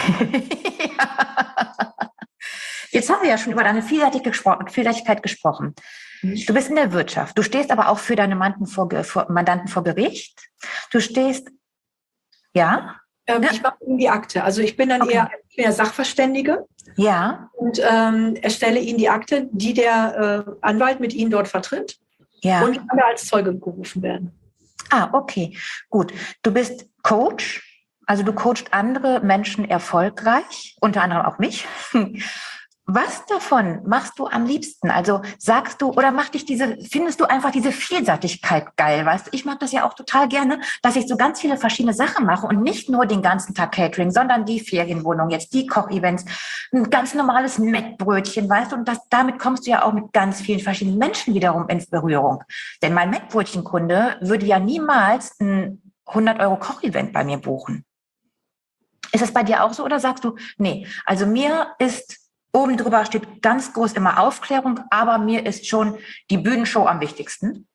Ja. Jetzt haben wir ja schon über deine Vielseitigkeit gesprochen. Du bist in der Wirtschaft. Du stehst aber auch für deine Mandanten vor, vor, Mandanten vor Gericht. Du stehst, ja? Ähm, ja. Ich mache ihnen die Akte. Also ich bin dann okay. eher, ich bin ja Sachverständige. Ja. Und ähm, erstelle ihnen die Akte, die der äh, Anwalt mit ihnen dort vertritt. Ja. Und kann da als Zeuge gerufen werden. Ah, okay. Gut. Du bist Coach. Also du coachst andere Menschen erfolgreich, unter anderem auch mich. Was davon machst du am liebsten? Also sagst du, oder macht dich diese, findest du einfach diese Vielseitigkeit geil? Weißt du, ich mag das ja auch total gerne, dass ich so ganz viele verschiedene Sachen mache und nicht nur den ganzen Tag Catering, sondern die Ferienwohnung, jetzt die Kochevents, ein ganz normales Mettbrötchen, weißt du, und das, damit kommst du ja auch mit ganz vielen verschiedenen Menschen wiederum in Berührung. Denn mein Mettbrötchenkunde würde ja niemals ein hundert Euro Kochevent bei mir buchen. Ist das bei dir auch so oder sagst du, nee, also mir ist oben drüber steht ganz groß immer Aufklärung, aber mir ist schon die Bühnenshow am wichtigsten?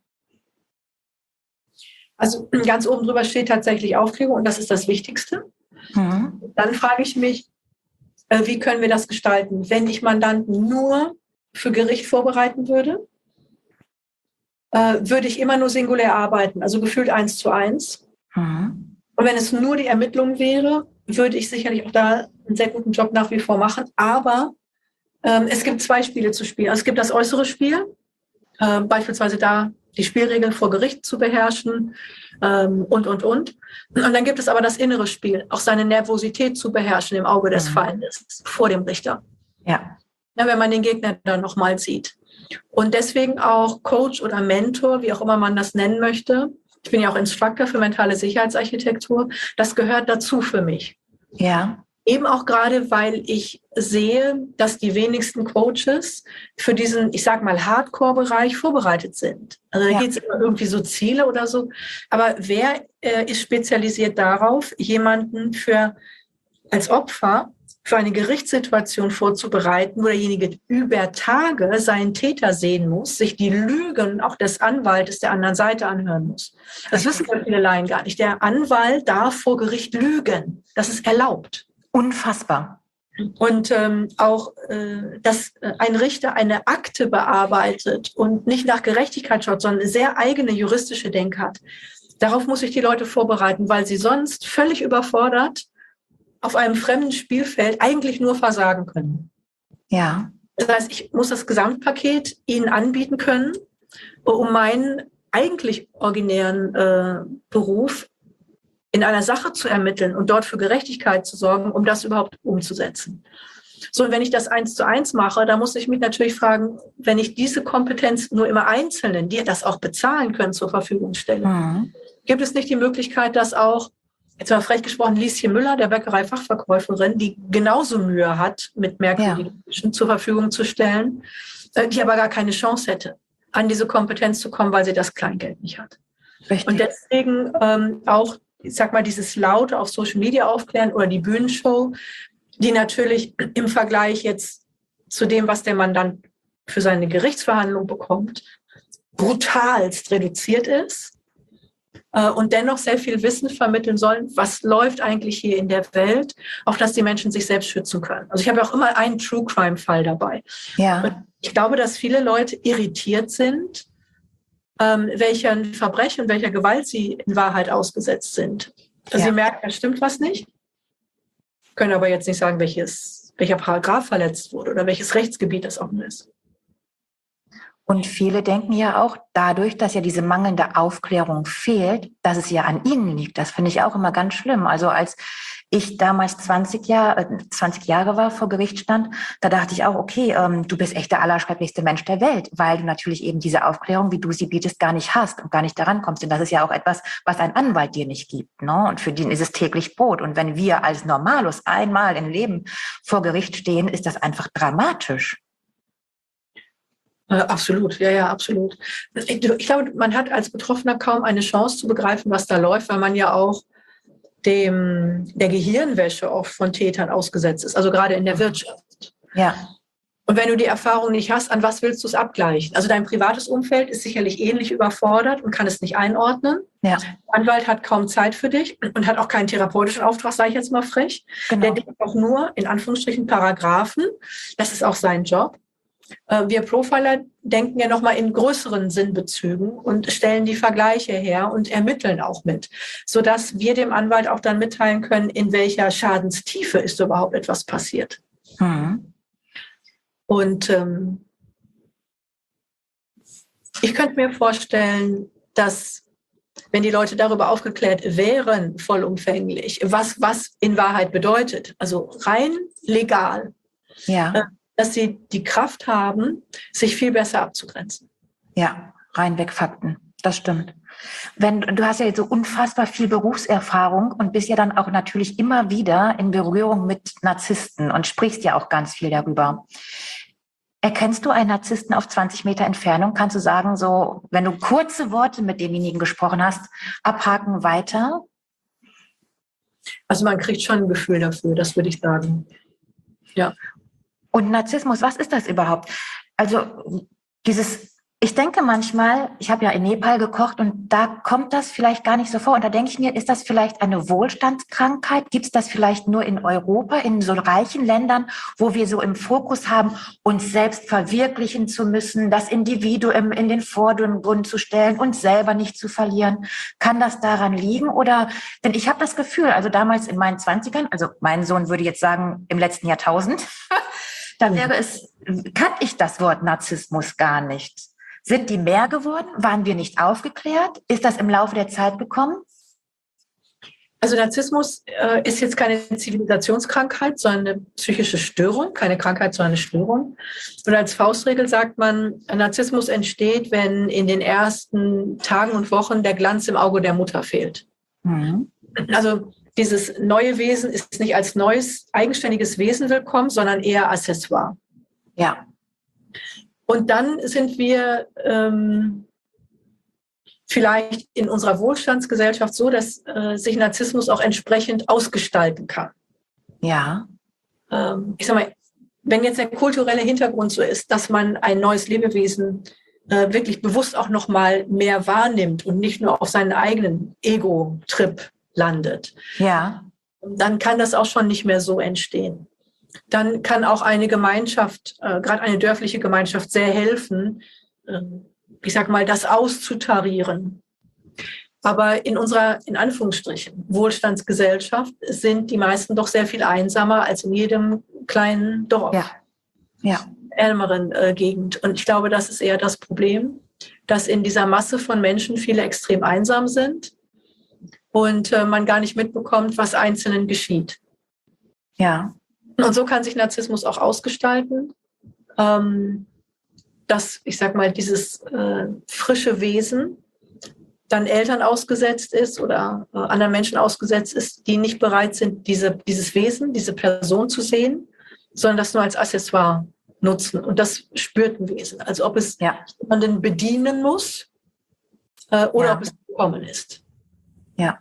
Also ganz oben drüber steht tatsächlich Aufklärung und das ist das Wichtigste. Mhm. Dann frage ich mich, äh, wie können wir das gestalten? Wenn ich Mandanten nur für Gericht vorbereiten würde, äh, würde ich immer nur singulär arbeiten, also gefühlt eins zu eins. Mhm. Und wenn es nur die Ermittlung wäre, würde ich sicherlich auch da einen sehr guten Job nach wie vor machen, aber Ähm, es gibt zwei Spiele zu spielen. Also es gibt das äußere Spiel, äh, beispielsweise da die Spielregeln vor Gericht zu beherrschen ähm, und, und, und. Und dann gibt es aber das innere Spiel, auch seine Nervosität zu beherrschen im Auge des mhm. Feindes vor dem Richter. Ja. Ja, wenn man den Gegner dann nochmal sieht. Und deswegen auch Coach oder Mentor, wie auch immer man das nennen möchte. Ich bin ja auch Instructor für mentale Sicherheitsarchitektur. Das gehört dazu für mich. Ja. Eben auch gerade, weil ich sehe, dass die wenigsten Coaches für diesen, ich sag mal, Hardcore-Bereich vorbereitet sind. Also da ja. geht es immer irgendwie so Ziele oder so. Aber wer äh, ist spezialisiert darauf, jemanden für als Opfer für eine Gerichtssituation vorzubereiten, wo derjenige über Tage seinen Täter sehen muss, sich die Lügen auch des Anwaltes der anderen Seite anhören muss. Das wissen viele Laien gar nicht. Der Anwalt darf vor Gericht lügen. Das ist erlaubt. Unfassbar. Und ähm, auch, äh, dass ein Richter eine Akte bearbeitet und nicht nach Gerechtigkeit schaut, sondern eine sehr eigene juristische Denke hat. Darauf muss ich die Leute vorbereiten, weil sie sonst völlig überfordert auf einem fremden Spielfeld eigentlich nur versagen können. Ja. Das heißt, ich muss das Gesamtpaket ihnen anbieten können, um meinen eigentlich originären äh, Beruf in einer Sache zu ermitteln und dort für Gerechtigkeit zu sorgen, um das überhaupt umzusetzen. So, und wenn ich das eins zu eins mache, da muss ich mich natürlich fragen, wenn ich diese Kompetenz nur immer Einzelnen, die das auch bezahlen können, zur Verfügung stelle, mhm. gibt es nicht die Möglichkeit, dass auch, jetzt mal frech gesprochen, Lieschen Müller, der Bäckerei-Fachverkäuferin, die genauso Mühe hat, mit merkwürdigen ja. Menschen zur Verfügung zu stellen, die aber gar keine Chance hätte, an diese Kompetenz zu kommen, weil sie das Kleingeld nicht hat. Richtig. Und deswegen ähm, auch, ich sag mal, dieses Laute auf Social Media aufklären oder die Bühnenshow, die natürlich im Vergleich jetzt zu dem, was der Mandant für seine Gerichtsverhandlung bekommt, brutalst reduziert ist äh, und dennoch sehr viel Wissen vermitteln sollen, was läuft eigentlich hier in der Welt, auf dass die Menschen sich selbst schützen können. Also ich habe auch immer einen True-Crime-Fall dabei. Ja. Und ich glaube, dass viele Leute irritiert sind, ähm, welchen Verbrechen und welcher Gewalt sie in Wahrheit ausgesetzt sind. Also ja. Sie merken, da stimmt was nicht, können aber jetzt nicht sagen, welches, welcher Paragraph verletzt wurde oder welches Rechtsgebiet das auch nur ist. Und viele denken ja auch dadurch, dass ja diese mangelnde Aufklärung fehlt, dass es ja an ihnen liegt. Das finde ich auch immer ganz schlimm. Also als ich damals zwanzig Jahre, zwanzig Jahre war, vor Gericht stand, da dachte ich auch, okay, ähm, du bist echt der allerschrecklichste Mensch der Welt, weil du natürlich eben diese Aufklärung, wie du sie bietest, gar nicht hast und gar nicht daran kommst. Und das ist ja auch etwas, was ein Anwalt dir nicht gibt, ne? Und für den ist es täglich Brot. Und wenn wir als Normalos einmal im Leben vor Gericht stehen, ist das einfach dramatisch. Äh, absolut, ja, ja, absolut. Ich, ich glaube, man hat als Betroffener kaum eine Chance zu begreifen, was da läuft, weil man ja auch dem der Gehirnwäsche oft von Tätern ausgesetzt ist, also gerade in der Wirtschaft. Ja. Und wenn du die Erfahrung nicht hast, an was willst du es abgleichen? Also dein privates Umfeld ist sicherlich ähnlich überfordert und kann es nicht einordnen. Ja. Der Anwalt hat kaum Zeit für dich und hat auch keinen therapeutischen Auftrag, sage ich jetzt mal frech. Genau. Der denkt auch nur, in Anführungsstrichen, Paragraphen. Das ist auch sein Job. Wir Profiler denken ja nochmal in größeren Sinnbezügen und stellen die Vergleiche her und ermitteln auch mit, sodass wir dem Anwalt auch dann mitteilen können, in welcher Schadenstiefe ist überhaupt etwas passiert. Mhm. Und ähm, ich könnte mir vorstellen, dass wenn die Leute darüber aufgeklärt wären, vollumfänglich, was, was in Wahrheit bedeutet, also rein legal, ja. äh, dass sie die Kraft haben, sich viel besser abzugrenzen. Ja, reinweg Fakten. Das stimmt. Wenn, du hast ja jetzt so unfassbar viel Berufserfahrung und bist ja dann auch natürlich immer wieder in Berührung mit Narzissten und sprichst ja auch ganz viel darüber. Erkennst du einen Narzissten auf zwanzig Meter Entfernung? Kannst du sagen, so, wenn du kurze Worte mit demjenigen gesprochen hast, abhaken, weiter? Also man kriegt schon ein Gefühl dafür, das würde ich sagen. Ja. Und Narzissmus, was ist das überhaupt? Also dieses, ich denke manchmal, ich habe ja in Nepal gekocht und da kommt das vielleicht gar nicht so vor. Und da denke ich mir, ist das vielleicht eine Wohlstandskrankheit? Gibt es das vielleicht nur in Europa, in so reichen Ländern, wo wir so im Fokus haben, uns selbst verwirklichen zu müssen, das Individuum in den Vordergrund zu stellen und selber nicht zu verlieren? Kann das daran liegen? Oder, denn ich habe das Gefühl, also damals in meinen Zwanzigern, also mein Sohn würde jetzt sagen, im letzten Jahrtausend, da wäre es, kannte ich das Wort Narzissmus gar nicht. Sind die mehr geworden? Waren wir nicht aufgeklärt? Ist das im Laufe der Zeit gekommen? Also Narzissmus äh, ist jetzt keine Zivilisationskrankheit, sondern eine psychische Störung, keine Krankheit, sondern eine Störung. Und als Faustregel sagt man, Narzissmus entsteht, wenn in den ersten Tagen und Wochen der Glanz im Auge der Mutter fehlt. Mhm. Also dieses neue Wesen ist nicht als neues, eigenständiges Wesen willkommen, sondern eher Accessoire. Ja. Und dann sind wir ähm, vielleicht in unserer Wohlstandsgesellschaft so, dass äh, sich Narzissmus auch entsprechend ausgestalten kann. Ja. Ähm, ich sag mal, wenn jetzt der kulturelle Hintergrund so ist, dass man ein neues Lebewesen äh, wirklich bewusst auch noch mal mehr wahrnimmt und nicht nur auf seinen eigenen Ego-Trip landet, ja, dann kann das auch schon nicht mehr so entstehen. Dann kann auch eine Gemeinschaft, äh, gerade eine dörfliche Gemeinschaft, sehr helfen, äh, ich sag mal, das auszutarieren. Aber in unserer, in Anführungsstrichen, Wohlstandsgesellschaft sind die meisten doch sehr viel einsamer als in jedem kleinen Dorf, ja, ja. ärmeren äh, Gegend. Und ich glaube, das ist eher das Problem, dass in dieser Masse von Menschen viele extrem einsam sind und äh, man gar nicht mitbekommt, was Einzelnen geschieht. Ja. Und so kann sich Narzissmus auch ausgestalten. Ähm, dass, ich sag mal, dieses äh, frische Wesen dann Eltern ausgesetzt ist oder äh, anderen Menschen ausgesetzt ist, die nicht bereit sind, diese, dieses Wesen, diese Person zu sehen, sondern das nur als Accessoire nutzen. Und das spürt ein Wesen. Also ob es ja. jemanden bedienen muss äh, oder ja. ob es gekommen ist. Ja.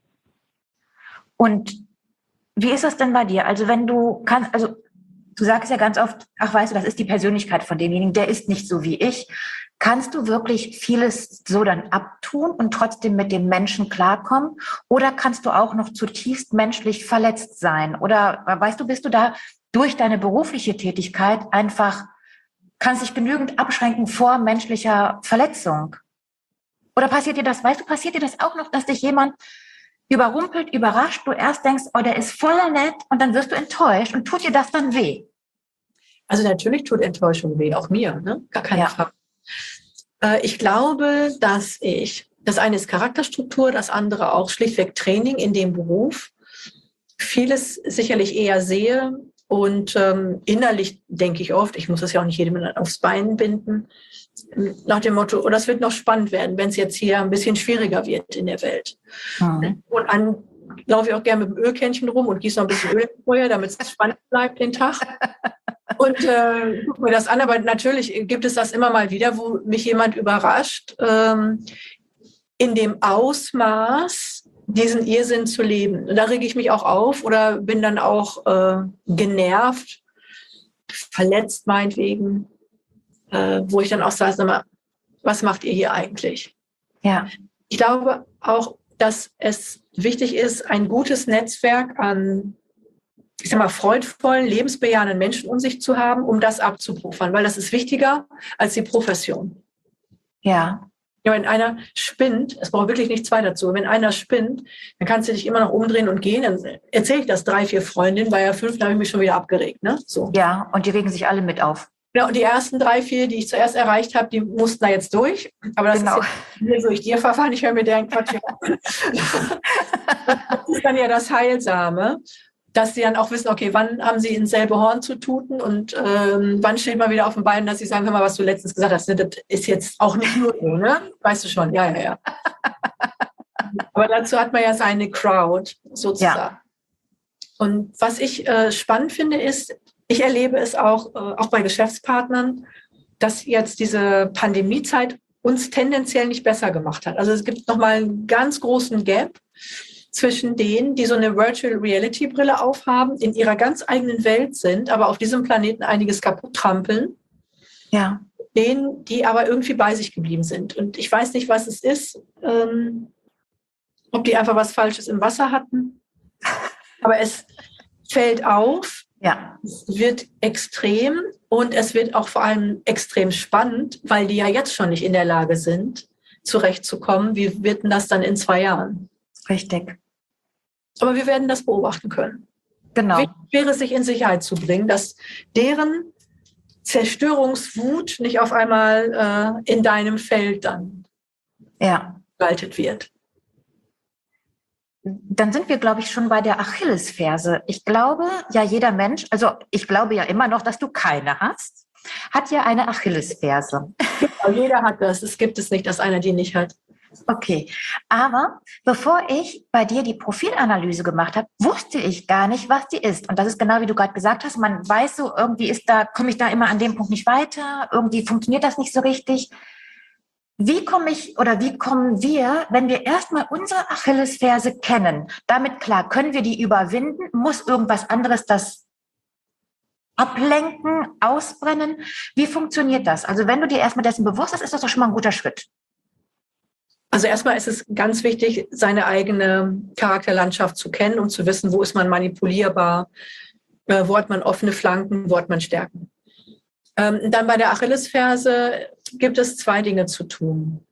Und wie ist das denn bei dir? Also wenn du kannst, also du sagst ja ganz oft, ach weißt du, das ist die Persönlichkeit von demjenigen, der ist nicht so wie ich. Kannst du wirklich vieles so dann abtun und trotzdem mit dem Menschen klarkommen? Oder kannst du auch noch zutiefst menschlich verletzt sein? Oder weißt du, bist du da durch deine berufliche Tätigkeit einfach, kannst dich genügend abschränken vor menschlicher Verletzung? Oder passiert dir das, weißt du, passiert dir das auch noch, dass dich jemand überrumpelt, überrascht, du erst denkst, oh, der ist voll nett und dann wirst du enttäuscht und tut dir das dann weh? Also natürlich tut Enttäuschung weh, auch mir, ne? Gar keine ja. Frage. Äh, ich glaube, dass ich, das eine ist Charakterstruktur, das andere auch schlichtweg Training in dem Beruf, vieles sicherlich eher sehe und ähm, innerlich denke ich oft, ich muss das ja auch nicht jedem aufs Bein binden, nach dem Motto, oh, das wird noch spannend werden, wenn es jetzt hier ein bisschen schwieriger wird in der Welt. Mhm. Und dann laufe ich auch gerne mit dem Ölkännchen rum und gieße noch ein bisschen Öl ins Feuer, damit es spannend bleibt den Tag. Und äh, guck mir das an, aber natürlich gibt es das immer mal wieder, wo mich jemand überrascht, ähm, in dem Ausmaß diesen Irrsinn zu leben. Und da rege ich mich auch auf oder bin dann auch äh, genervt, verletzt meinetwegen, äh, wo ich dann auch sage, sag mal, was macht ihr hier eigentlich? Ja. Ich glaube auch, dass es wichtig ist, ein gutes Netzwerk an, ich sag mal, freudvollen, lebensbejahenden Menschen um sich zu haben, um das abzupuffern, weil das ist wichtiger als die Profession. Ja. Ja, wenn einer spinnt, es braucht wirklich nichts weiter dazu, wenn einer spinnt, dann kannst du dich immer noch umdrehen und gehen, dann erzähle ich das drei, vier Freundinnen, bei der fünften habe ich mich schon wieder abgeregt. Ne? So. Ja, und die regen sich alle mit auf. Ja, und die ersten drei, vier, die ich zuerst erreicht habe, die mussten da jetzt durch. Aber das genau. ist jetzt so, ich dir verfahren, ich höre mir deren Quatsch. Das ist dann ja das Heilsame, dass sie dann auch wissen, okay, wann haben sie ins selbe Horn zu tuten und ähm, wann steht man wieder auf dem Bein, dass sie sagen, hör mal, was du letztens gesagt hast, ne, das ist jetzt auch nicht nur so, ne? Weißt du schon, ja, ja, ja. Aber dazu hat man ja seine Crowd, sozusagen. Ja. Und was ich äh, spannend finde, ist, ich erlebe es auch, äh, auch bei Geschäftspartnern, dass jetzt diese Pandemiezeit uns tendenziell nicht besser gemacht hat. Also es gibt nochmal einen ganz großen Gap zwischen denen, die so eine Virtual Reality Brille aufhaben, in ihrer ganz eigenen Welt sind, aber auf diesem Planeten einiges kaputt trampeln. Ja. Denen, die aber irgendwie bei sich geblieben sind. Und ich weiß nicht, was es ist, ähm, ob die einfach was Falsches im Wasser hatten. Aber es fällt auf, ja. Es wird extrem und es wird auch vor allem extrem spannend, weil die ja jetzt schon nicht in der Lage sind, zurechtzukommen. Wie wird denn das dann in zwei Jahren? Richtig. Aber wir werden das beobachten können. Genau. Wichtig wäre, sich in Sicherheit zu bringen, dass deren Zerstörungswut nicht auf einmal äh, in deinem Feld dann Ja. gestaltet wird. Dann sind wir, glaube ich, schon bei der Achillesferse. Ich glaube, ja, jeder Mensch, also ich glaube ja immer noch, dass du keine hast, hat ja eine Achillesferse. Genau, jeder hat das. Es gibt es nicht, dass einer die nicht hat. Okay, aber bevor ich bei dir die Profilanalyse gemacht habe, wusste ich gar nicht, was die ist. Und das ist genau wie du gerade gesagt hast, man weiß so, irgendwie ist da, komme ich da immer an dem Punkt nicht weiter, irgendwie funktioniert das nicht so richtig. Wie komme ich oder wie kommen wir, wenn wir erstmal unsere Achillesferse kennen, damit klar, können wir die überwinden? Muss irgendwas anderes das ablenken, ausbrennen? Wie funktioniert das? Also wenn du dir erstmal dessen bewusst bist, ist das doch schon mal ein guter Schritt. Also erstmal ist es ganz wichtig, seine eigene Charakterlandschaft zu kennen, um zu wissen, wo ist man manipulierbar, äh, wo hat man offene Flanken, wo hat man Stärken. Ähm, dann bei der Achillesferse gibt es zwei Dinge zu tun.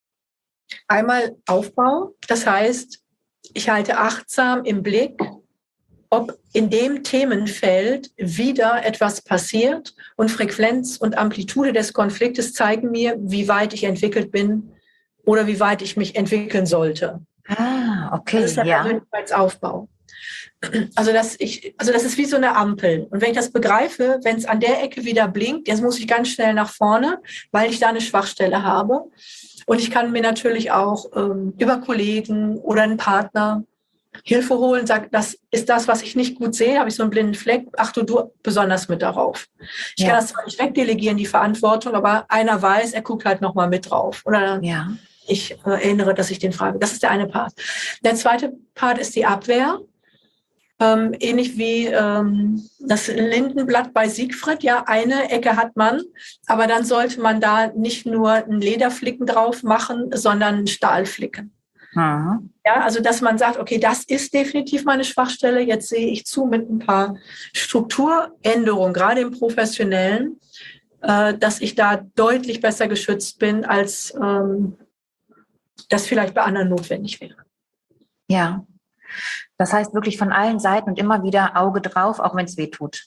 Einmal Aufbau, das heißt, ich halte achtsam im Blick, ob in dem Themenfeld wieder etwas passiert, und Frequenz und Amplitude des Konfliktes zeigen mir, wie weit ich entwickelt bin oder wie weit ich mich entwickeln sollte. Ah, okay, Das ist der ja. Persönlichkeitsaufbau. Also das, ich, also das ist wie so eine Ampel. Und wenn ich das begreife, wenn es an der Ecke wieder blinkt, jetzt muss ich ganz schnell nach vorne, weil ich da eine Schwachstelle habe. Und ich kann mir natürlich auch ähm, über Kollegen oder einen Partner Hilfe holen, sagt, das ist das, was ich nicht gut sehe, habe ich so einen blinden Fleck, achte du besonders mit darauf. Ich Ja. kann das zwar nicht wegdelegieren, die Verantwortung, aber einer weiß, er guckt halt nochmal mit drauf. Oder Ja. ich äh, erinnere, dass ich den frage. Das ist der eine Part. Der zweite Part ist die Abwehr. Ähm, ähnlich wie ähm, das Lindenblatt bei Siegfried. Ja, eine Ecke hat man, aber dann sollte man da nicht nur einen Lederflicken drauf machen, sondern einen Stahlflicken. Mhm. Ja, also dass man sagt, okay, das ist definitiv meine Schwachstelle. Jetzt sehe ich zu mit ein paar Strukturänderungen, gerade im Professionellen, äh, dass ich da deutlich besser geschützt bin, als ähm, das vielleicht bei anderen notwendig wäre. Ja. Das heißt wirklich von allen Seiten und immer wieder Auge drauf, auch wenn es weh tut.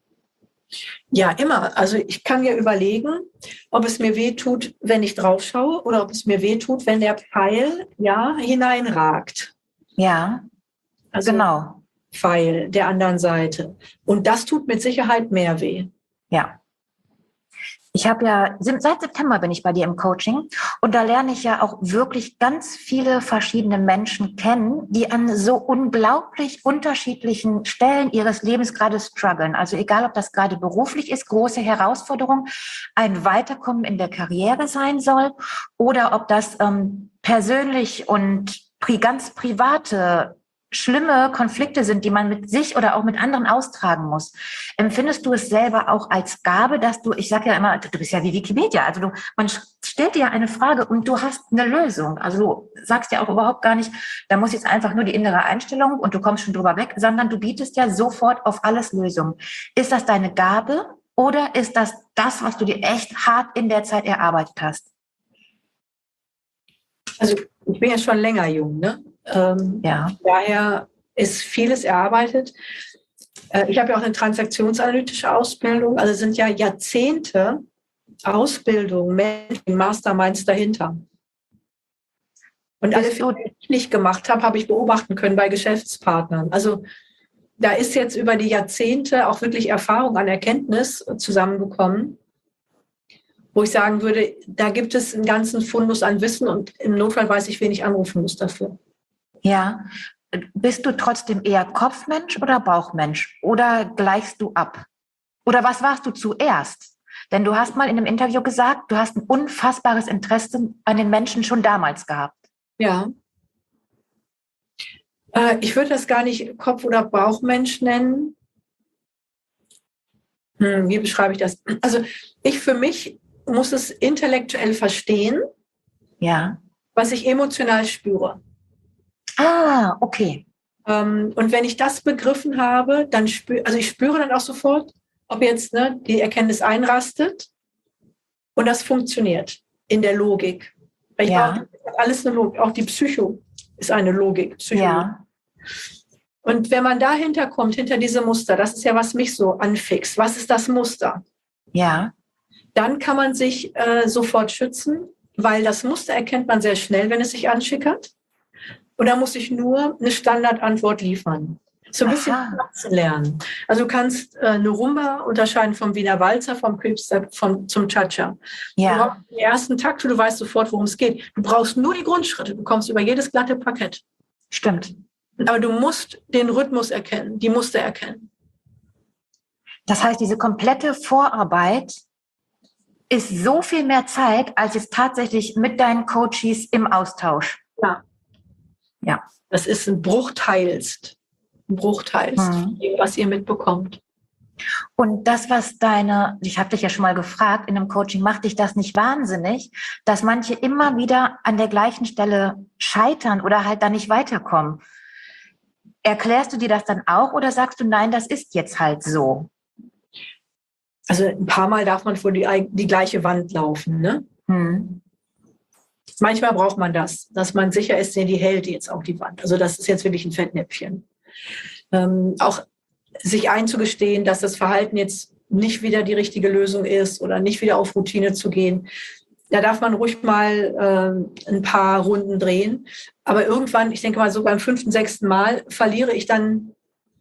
Ja, immer. Also ich kann ja überlegen, ob es mir weh tut, wenn ich drauf schaue, oder ob es mir weh tut, wenn der Pfeil ja hineinragt. Ja, Also genau. Pfeil der anderen Seite. Und das tut mit Sicherheit mehr weh. Ja. Ich habe ja, seit September bin ich bei dir im Coaching und da lerne ich ja auch wirklich ganz viele verschiedene Menschen kennen, die an so unglaublich unterschiedlichen Stellen ihres Lebens gerade strugglen. Also egal, ob das gerade beruflich ist, große Herausforderung, ein Weiterkommen in der Karriere sein soll, oder ob das ähm, persönlich und pri ganz private schlimme Konflikte sind, die man mit sich oder auch mit anderen austragen muss. Empfindest du es selber auch als Gabe, dass du, ich sage ja immer, du bist ja wie Wikipedia, also du, man stellt dir ja eine Frage und du hast eine Lösung. Also du sagst ja auch überhaupt gar nicht, da muss jetzt einfach nur die innere Einstellung und du kommst schon drüber weg, sondern du bietest ja sofort auf alles Lösungen. Ist das deine Gabe oder ist das das, was du dir echt hart in der Zeit erarbeitet hast? Also ich bin ja schon länger jung, ne? Ähm, ja. Daher ist vieles erarbeitet. Äh, ich habe ja auch eine transaktionsanalytische Ausbildung, also sind ja Jahrzehnte Ausbildung, Masterminds dahinter. Und alle Fehler, die ich nicht gemacht habe, habe ich beobachten können bei Geschäftspartnern. Also da ist jetzt über die Jahrzehnte auch wirklich Erfahrung an Erkenntnis zusammengekommen, wo ich sagen würde, da gibt es einen ganzen Fundus an Wissen und im Notfall weiß ich, wen ich anrufen muss dafür. Ja. Bist du trotzdem eher Kopfmensch oder Bauchmensch? Oder gleichst du ab? Oder was warst du zuerst? Denn du hast mal in einem Interview gesagt, du hast ein unfassbares Interesse an den Menschen schon damals gehabt. Ja. Äh, ich würde das gar nicht Kopf- oder Bauchmensch nennen. Hm, wie beschreibe ich das? Also ich für mich muss es intellektuell verstehen, ja, was ich emotional spüre. Ah, okay. Ähm, und wenn ich das begriffen habe, dann spüre, also ich spüre dann auch sofort, ob jetzt ne, die Erkenntnis einrastet und das funktioniert in der Logik. Weil ich ja. brauche alles eine Logik, auch die Psycho ist eine Logik. Psychologie. Ja. Und wenn man dahinter kommt, hinter diese Muster, das ist ja, was mich so anfixt. Was ist das Muster? Ja. Dann kann man sich äh, sofort schützen, weil das Muster erkennt man sehr schnell, wenn es sich anschickert. Und da muss ich nur eine Standardantwort liefern. So ein bisschen Platzen lernen. Also du kannst äh, eine Rumba unterscheiden vom Wiener Walzer, vom Quickstep, vom, zum Cha-Cha. Ja. Den ersten Takt, du weißt sofort, worum es geht. Du brauchst nur die Grundschritte. Du kommst über jedes glatte Parkett. Stimmt. Aber du musst den Rhythmus erkennen, die Muster erkennen. Das heißt, diese komplette Vorarbeit ist so viel mehr Zeit, als jetzt tatsächlich mit deinen Coaches im Austausch. Ja. Ja. Das ist ein Bruchteilst. Ein Bruchteilst, mhm. was ihr mitbekommt. Und das, was deine, ich habe dich ja schon mal gefragt, in einem Coaching, macht dich das nicht wahnsinnig, dass manche immer wieder an der gleichen Stelle scheitern oder halt da nicht weiterkommen? Erklärst du dir das dann auch oder sagst du, nein, das ist jetzt halt so? Also ein paar Mal darf man vor die, die gleiche Wand laufen, ne? Hm. Manchmal braucht man das, dass man sicher ist, nee, die hält jetzt auch die Wand. Also das ist jetzt wirklich ein Fettnäpfchen. Ähm, auch sich einzugestehen, dass das Verhalten jetzt nicht wieder die richtige Lösung ist oder nicht wieder auf Routine zu gehen. Da darf man ruhig mal äh, ein paar Runden drehen. Aber irgendwann, ich denke mal so beim fünften, sechsten Mal, verliere ich dann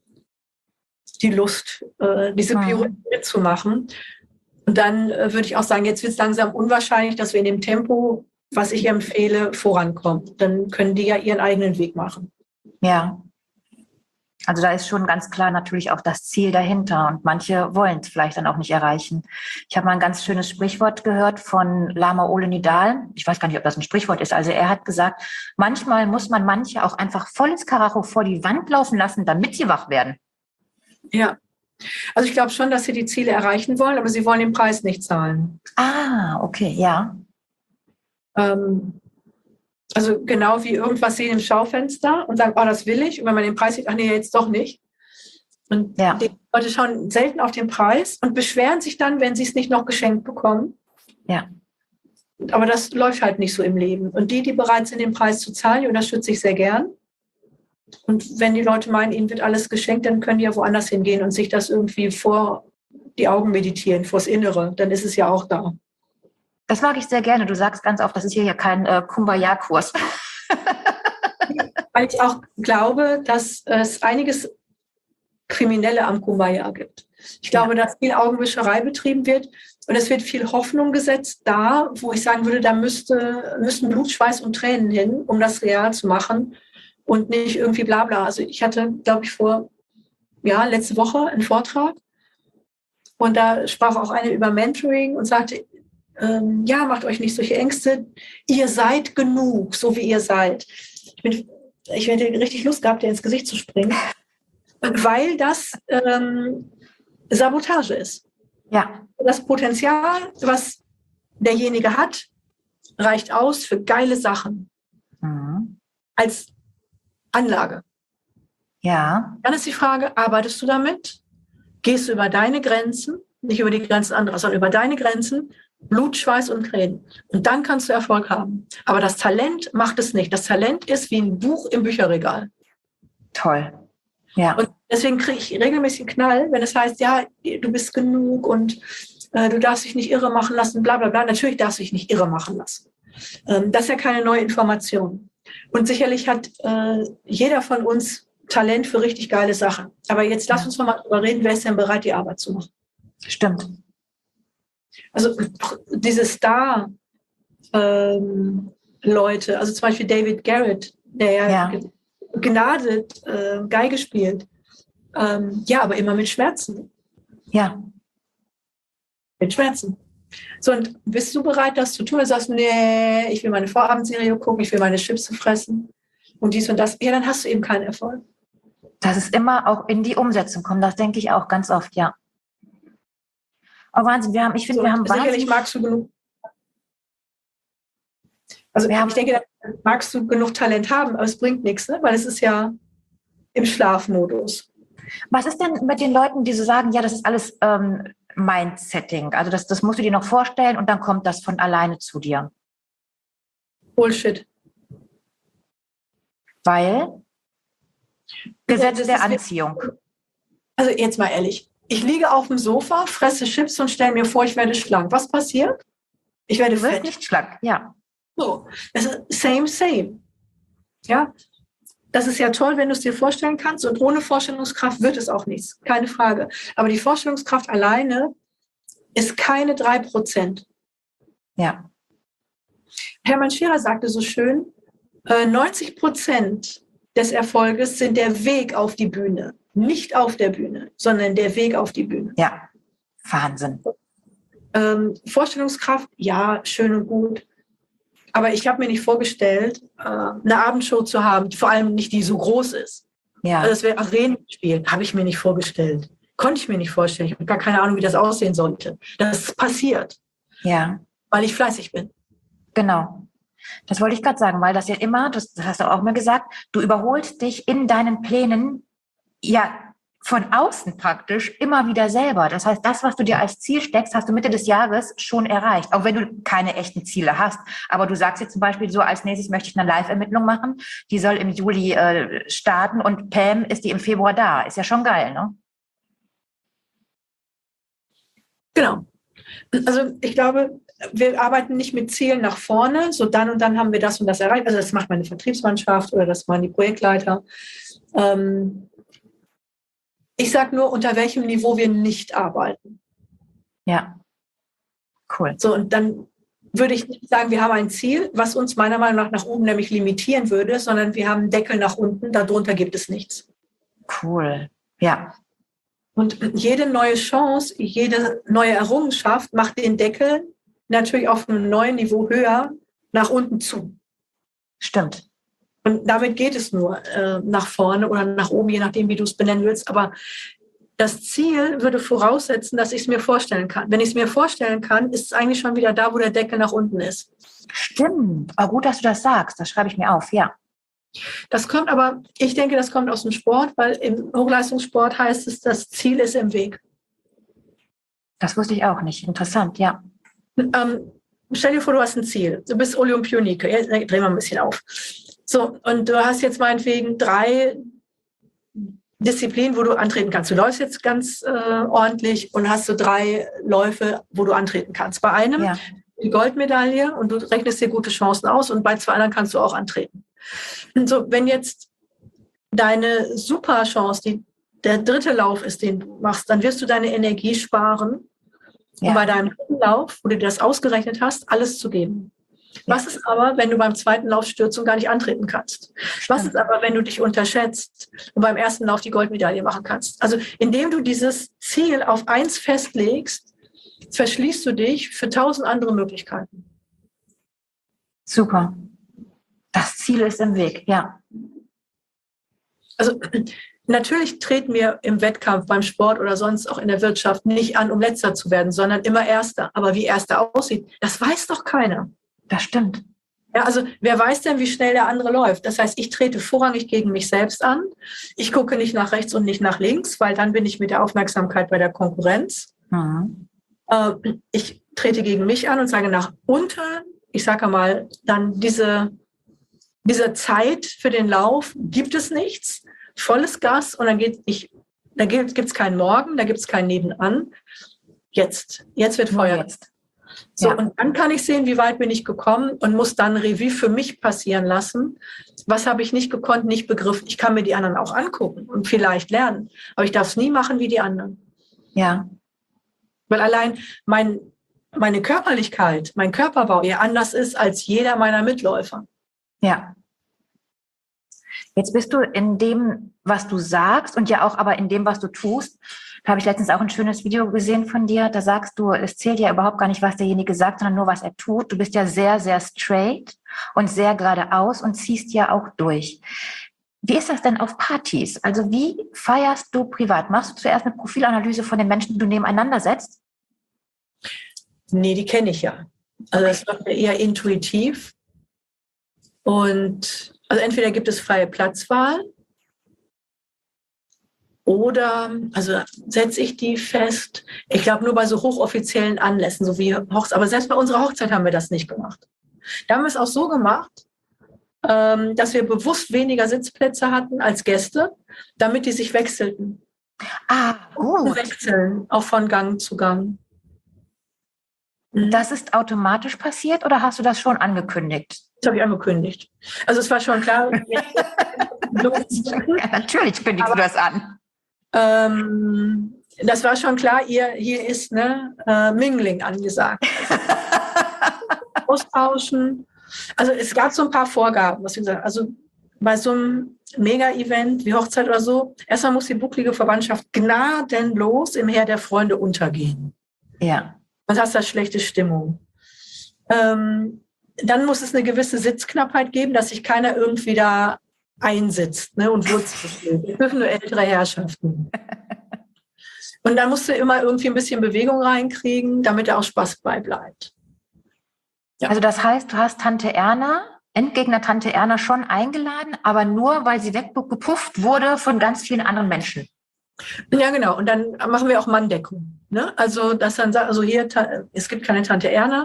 die Lust, äh, diese Pirouette mitzumachen. Und dann äh, würde ich auch sagen, jetzt wird es langsam unwahrscheinlich, dass wir in dem Tempo, was ich empfehle, vorankommen. Dann können die ja ihren eigenen Weg machen. Ja. Also da ist schon ganz klar natürlich auch das Ziel dahinter und manche wollen es vielleicht dann auch nicht erreichen. Ich habe mal ein ganz schönes Sprichwort gehört von Lama Ole Nidal. Ich weiß gar nicht, ob das ein Sprichwort ist. Also er hat gesagt, manchmal muss man manche auch einfach volles Karacho vor die Wand laufen lassen, damit sie wach werden. Ja, also ich glaube schon, dass sie die Ziele erreichen wollen, aber sie wollen den Preis nicht zahlen. Ah, okay, ja. Ähm, also genau wie irgendwas sehen im Schaufenster und sagen, oh, das will ich. Und wenn man den Preis sieht, ach nee, jetzt doch nicht. Und ja. die Leute schauen selten auf den Preis und beschweren sich dann, wenn sie es nicht noch geschenkt bekommen. Ja. Aber das läuft halt nicht so im Leben. Und die, die bereit sind, den Preis zu zahlen, die unterstütze ich sehr gern. Und wenn die Leute meinen, ihnen wird alles geschenkt, dann können die ja woanders hingehen und sich das irgendwie vor die Augen meditieren, vors Innere. Dann ist es ja auch da. Das mag ich sehr gerne. Du sagst ganz oft, das ist hier ja kein äh, Kumbaya-Kurs. Weil ich auch glaube, dass es einiges Kriminelle am Kumbaya gibt. Ich glaube, ja. dass viel Augenwischerei betrieben wird und es wird viel Hoffnung gesetzt da, wo ich sagen würde, da müsste, müssten Blut, Schweiß und Tränen hin, um das real zu machen und nicht irgendwie bla bla. Also ich hatte, glaube ich, vor, ja, letzte Woche einen Vortrag und da sprach auch eine über Mentoring und sagte, ähm, ja, macht euch nicht solche Ängste, ihr seid genug, so wie ihr seid. Ich, bin, ich hätte richtig Lust gehabt, dir ins Gesicht zu springen. Weil das ähm, Sabotage ist. Ja. Das Potenzial, was derjenige hat, reicht aus für geile Sachen. Mhm. Als Anlage. Ja. Dann ist die Frage, arbeitest du damit? Gehst du über deine Grenzen, nicht über die Grenzen anderer, sondern über deine Grenzen, Blut, Schweiß und Tränen. Und dann kannst du Erfolg haben. Aber das Talent macht es nicht. Das Talent ist wie ein Buch im Bücherregal. Toll. Ja. Und deswegen kriege ich regelmäßig einen Knall, wenn es heißt, ja, du bist genug und äh, du darfst dich nicht irre machen lassen, bla bla bla. Natürlich darfst du dich nicht irre machen lassen. Ähm, das ist ja keine neue Information. Und sicherlich hat äh, jeder von uns Talent für richtig geile Sachen. Aber jetzt lass ja. uns noch mal darüber reden, wer ist denn bereit, die Arbeit zu machen? Stimmt. Also diese Star ähm, Leute, also zum Beispiel David Garrett, der ja begnadet äh, Geige spielt. Ähm, ja, aber immer mit Schmerzen. Ja. Mit Schmerzen. So, und bist du bereit, das zu tun? Du sagst, nee, ich will meine Vorabendserie gucken, ich will meine Chips fressen und dies und das. Ja, dann hast du eben keinen Erfolg. Dass es immer auch in die Umsetzung kommt, das denke ich auch ganz oft, ja. Oh Wahnsinn, wir haben, ich finde, so, wir haben sicherlich wahnsinnig... magst du genug... Also wir haben, ich denke, da magst du genug Talent haben, aber es bringt nichts, ne? Weil es ist ja im Schlafmodus. Was ist denn mit den Leuten, die so sagen, ja, das ist alles ähm, Mindsetting, also das, das musst du dir noch vorstellen und dann kommt das von alleine zu dir? Bullshit. Weil? Gesetz ja, der Anziehung. Also jetzt mal ehrlich, ich liege auf dem Sofa, fresse Chips und stelle mir vor, ich werde schlank. Was passiert? Ich werde Du wirst fett. nicht schlank, ja. So, das ist same, same. Ja, das ist ja toll, wenn du es dir vorstellen kannst. Und ohne Vorstellungskraft wird es auch nichts, keine Frage. Aber die Vorstellungskraft alleine ist keine drei Prozent. Ja. Hermann Scherer sagte so schön, äh, neunzig Prozent des Erfolges sind der Weg auf die Bühne. Nicht auf der Bühne, sondern der Weg auf die Bühne. Ja, Wahnsinn. Ähm, Vorstellungskraft, ja, schön und gut. Aber ich habe mir nicht vorgestellt, äh, eine Abendshow zu haben, vor allem nicht, die so groß ist. Ja. Also das wäre Arenenspiel, habe ich mir nicht vorgestellt. Konnte ich mir nicht vorstellen. Ich habe gar keine Ahnung, wie das aussehen sollte. Das passiert, Ja, weil ich fleißig bin. genau. Das wollte ich gerade sagen, weil das ja immer, das, das hast du auch mal gesagt, du überholst dich in deinen Plänen ja von außen praktisch immer wieder selber. Das heißt, das, was du dir als Ziel steckst, hast du Mitte des Jahres schon erreicht, auch wenn du keine echten Ziele hast. Aber du sagst jetzt zum Beispiel so, als nächstes möchte ich eine Live-Ermittlung machen, die soll im Juli äh, starten und Pam ist die im Februar da. Ist ja schon geil, ne? Genau. Also ich glaube, wir arbeiten nicht mit Zielen nach vorne, so dann und dann haben wir das und das erreicht. Also das macht meine Vertriebsmannschaft oder das machen die Projektleiter. Ähm, ich sage nur, unter welchem Niveau wir nicht arbeiten. Ja, cool. So, und dann würde ich nicht sagen, wir haben ein Ziel, was uns meiner Meinung nach nach oben nämlich limitieren würde, sondern wir haben einen Deckel nach unten, darunter gibt es nichts. Cool, ja. Und jede neue Chance, jede neue Errungenschaft macht den Deckel natürlich auf einem neuen Niveau höher nach unten zu. Stimmt. Und damit geht es nur äh, nach vorne oder nach oben, je nachdem, wie du es benennen willst. Aber das Ziel würde voraussetzen, dass ich es mir vorstellen kann. Wenn ich es mir vorstellen kann, ist es eigentlich schon wieder da, wo der Deckel nach unten ist. Stimmt. Oh, gut, dass du das sagst. Das schreibe ich mir auf, ja. Das kommt aber, ich denke, das kommt aus dem Sport, weil im Hochleistungssport heißt es, das Ziel ist im Weg. Das wusste ich auch nicht. Interessant, ja. Ähm, stell dir vor, du hast ein Ziel. Du bist Olympionike. Jetzt drehen wir ein bisschen auf. So, und du hast jetzt meinetwegen drei Disziplinen, wo du antreten kannst. Du läufst jetzt ganz äh, ordentlich und hast so drei Läufe, wo du antreten kannst. Bei einem Ja. die Goldmedaille und du rechnest dir gute Chancen aus und bei zwei anderen kannst du auch antreten. Und so, wenn jetzt deine Superchance, die der dritte Lauf ist, den du machst, dann wirst du deine Energie sparen, Ja. um bei deinem dritten Lauf, wo du das ausgerechnet hast, alles zu geben. Ja. Was ist aber, wenn du beim zweiten Lauf stürzt und gar nicht antreten kannst? Was ist aber, wenn du dich unterschätzt und beim ersten Lauf die Goldmedaille machen kannst? Also indem du dieses Ziel auf eins festlegst, verschließt du dich für tausend andere Möglichkeiten. Super. Das Ziel ist im Weg, ja. Also natürlich treten wir im Wettkampf, beim Sport oder sonst auch in der Wirtschaft nicht an, um Letzter zu werden, sondern immer Erster. Aber wie Erster aussieht, das weiß doch keiner. Das stimmt. Ja, also wer weiß denn, wie schnell der andere läuft? Das heißt, ich trete vorrangig gegen mich selbst an. Ich gucke nicht nach rechts und nicht nach links, weil dann bin ich mit der Aufmerksamkeit bei der Konkurrenz. Mhm. Äh, ich trete gegen mich an und sage nach unten, ich sage mal, dann diese, diese Zeit für den Lauf gibt es nichts. Volles Gas und dann geht ich, da gibt es keinen Morgen, da gibt es kein Nebenan. Jetzt, jetzt wird Feuer. Jetzt. So, Ja. und dann kann ich sehen, wie weit bin ich gekommen und muss dann Revue für mich passieren lassen. Was habe ich nicht gekonnt, nicht begriffen? Ich kann mir die anderen auch angucken und vielleicht lernen, aber ich darf es nie machen wie die anderen. Ja. Weil allein mein, meine Körperlichkeit, mein Körperbau ja anders ist als jeder meiner Mitläufer. Ja. Jetzt bist du in dem, was du sagst und ja auch aber in dem, was du tust. Da habe ich letztens auch ein schönes Video gesehen von dir. Da sagst du, es zählt ja überhaupt gar nicht, was derjenige sagt, sondern nur, was er tut. Du bist ja sehr, sehr straight und sehr geradeaus und ziehst ja auch durch. Wie ist das denn auf Partys? Also wie feierst du privat? Machst du zuerst eine Profilanalyse von den Menschen, die du nebeneinander setzt? Nee, die kenne ich ja. Also das läuft ja eher intuitiv. Und also entweder gibt es freie Platzwahl oder, also setze ich die fest, ich glaube nur bei so hochoffiziellen Anlässen, so wie Hochzeit, aber selbst bei unserer Hochzeit haben wir das nicht gemacht. Da haben wir es auch so gemacht, dass wir bewusst weniger Sitzplätze hatten als Gäste, damit die sich wechselten. Ah, gut. Wechseln, auch von Gang zu Gang. Das ist automatisch passiert oder hast du das schon angekündigt? Das habe ich angekündigt. Also es war schon klar. Ja, natürlich kündigst du das an. Ähm, das war schon klar, ihr, hier ist ne, äh, Mingling angesagt. Austauschen. Also es gab so ein paar Vorgaben, was wir gesagt haben. Also bei so einem Mega-Event wie Hochzeit oder so, erstmal muss die bucklige Verwandtschaft gnadenlos im Heer der Freunde untergehen. Ja. Und hast da schlechte Stimmung. Ähm, dann muss es eine gewisse Sitzknappheit geben, dass sich keiner irgendwie da einsitzt, ne, und Wurzeln. Wir dürfen nur ältere Herrschaften. Und dann musst du immer irgendwie ein bisschen Bewegung reinkriegen, damit da auch Spaß bei bleibt. Ja. Also das heißt, du hast Tante Erna, Endgegner Tante Erna schon eingeladen, aber nur, weil sie weggepufft wurde von ganz vielen anderen Menschen. Ja, genau. Und dann machen wir auch Manndeckung. Ne? Also, dass dann sagt, also hier, es gibt keine Tante Erna.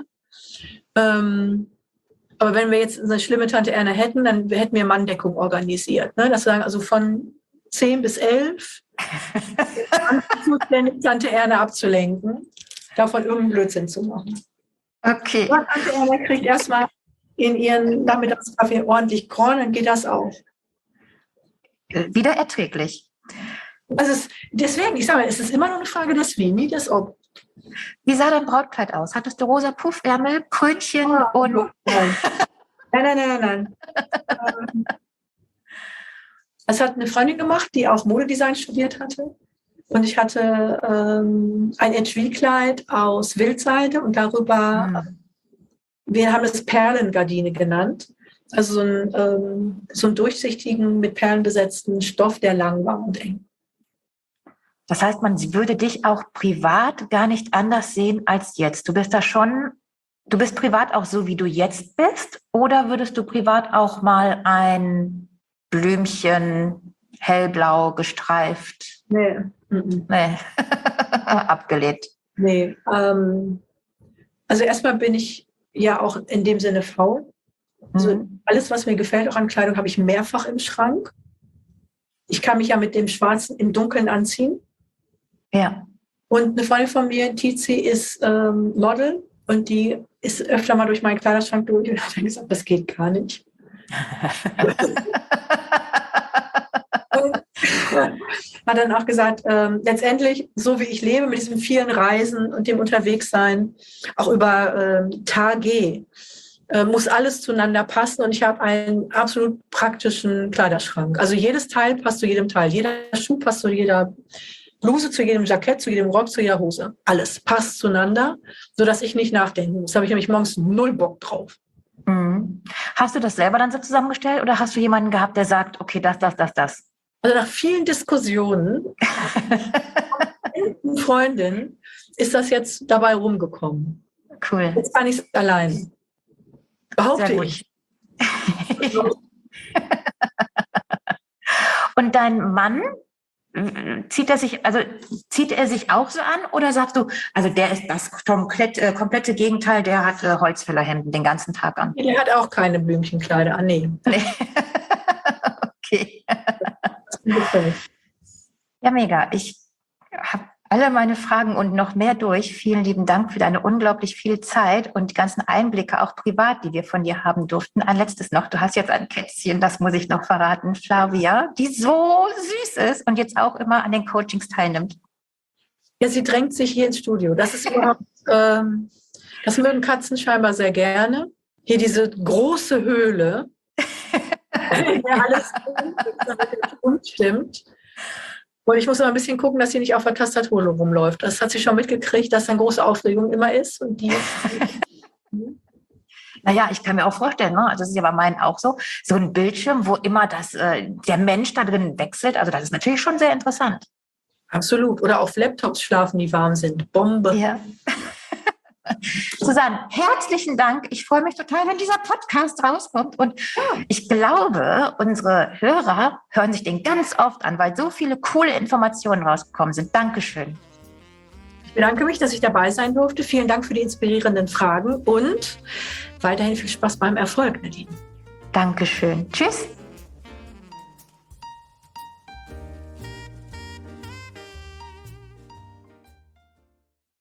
Ähm, aber wenn wir jetzt eine schlimme Tante Erna hätten, dann hätten wir Manndeckung organisiert. Ne? Das sagen also von zehn bis elf zuständig, Tante Erna abzulenken, davon irgendeinen Blödsinn zu machen. Okay. Aber Tante Erna kriegt erstmal in ihren Nachmittagskaffee ordentlich Korn, dann geht das auch. Wieder erträglich. Also es, deswegen, ich sage, es ist immer nur eine Frage des Wie, nie des Ob. Wie sah dein Brautkleid aus? Hattest du rosa Puffärmel, Krönchen oh, und... Nein, nein, nein, nein, nein. nein. Das hat eine Freundin gemacht, die auch Modedesign studiert hatte. Und ich hatte ähm, ein Etui-Kleid aus Wildseide und darüber, mhm. wir haben es Perlengardine genannt. Also so einen, ähm, so einen durchsichtigen, mit Perlen besetzten Stoff, der lang war und eng. Das heißt, man würde dich auch privat gar nicht anders sehen als jetzt. Du bist da schon, du bist privat auch so, wie du jetzt bist? Oder würdest du privat auch mal ein Blümchen, hellblau gestreift? Nee. Nee. Abgelehnt. Nee. Ähm, also erstmal bin ich ja auch in dem Sinne faul. Also mhm. alles, was mir gefällt, auch an Kleidung, habe ich mehrfach im Schrank. Ich kann mich ja mit dem Schwarzen im Dunkeln anziehen. Ja. Und eine Freundin von mir, Tizi, ist ähm, Model und die ist öfter mal durch meinen Kleiderschrank durch und hat dann gesagt, das geht gar nicht. Und hat dann auch gesagt, ähm, letztendlich, so wie ich lebe, mit diesen vielen Reisen und dem Unterwegssein, auch über ähm, Tage, äh, muss alles zueinander passen und ich habe einen absolut praktischen Kleiderschrank. Also jedes Teil passt zu jedem Teil. Jeder Schuh passt zu jeder Bluse, zu jedem Jackett, zu jedem Rock, zu jeder Hose. Alles passt zueinander, sodass ich nicht nachdenken muss. Da habe ich nämlich morgens null Bock drauf. Mhm. Hast du das selber dann so zusammengestellt oder hast du jemanden gehabt, der sagt, okay, das, das, das, das? Also nach vielen Diskussionen mit Freundin ist das jetzt dabei rumgekommen. Cool. Jetzt kann ich es allein. Behaupte ich. Und dein Mann, zieht er sich, also zieht er sich auch so an oder sagst du, also der ist das komplett, äh, komplette Gegenteil, der hat äh, Holzfällerhemden den ganzen Tag an? Der hat auch keine Blümchenkleider an, nee. Okay. Ja, mega. Ich habe alle meine Fragen und noch mehr durch. Vielen lieben Dank für deine unglaublich viel Zeit und die ganzen Einblicke, auch privat, die wir von dir haben durften. Ein letztes noch. Du hast jetzt ein Kätzchen, das muss ich noch verraten, Flavia, die so süß ist und jetzt auch immer an den Coachings teilnimmt. Ja, sie drängt sich hier ins Studio. Das ist überhaupt, ähm, das mögen Katzen scheinbar sehr gerne. Hier diese große Höhle, in der alles stimmt. Und ich muss immer ein bisschen gucken, dass sie nicht auf der Tastatur rumläuft. Das hat sie schon mitgekriegt, dass eine große Aufregung immer ist. Und die naja, ich kann mir auch vorstellen, ne? Also das ist ja bei meinen auch so, so ein Bildschirm, wo immer das, äh, der Mensch da drin wechselt. Also das ist natürlich schon sehr interessant. Absolut. Oder auf Laptops schlafen, die warm sind. Bombe. Ja. Susanne, herzlichen Dank. Ich freue mich total, wenn dieser Podcast rauskommt. Und ich glaube, unsere Hörer hören sich den ganz oft an, weil so viele coole Informationen rausgekommen sind. Dankeschön. Ich bedanke mich, dass ich dabei sein durfte. Vielen Dank für die inspirierenden Fragen und weiterhin viel Spaß beim Erfolg, Nadine. Dankeschön. Tschüss.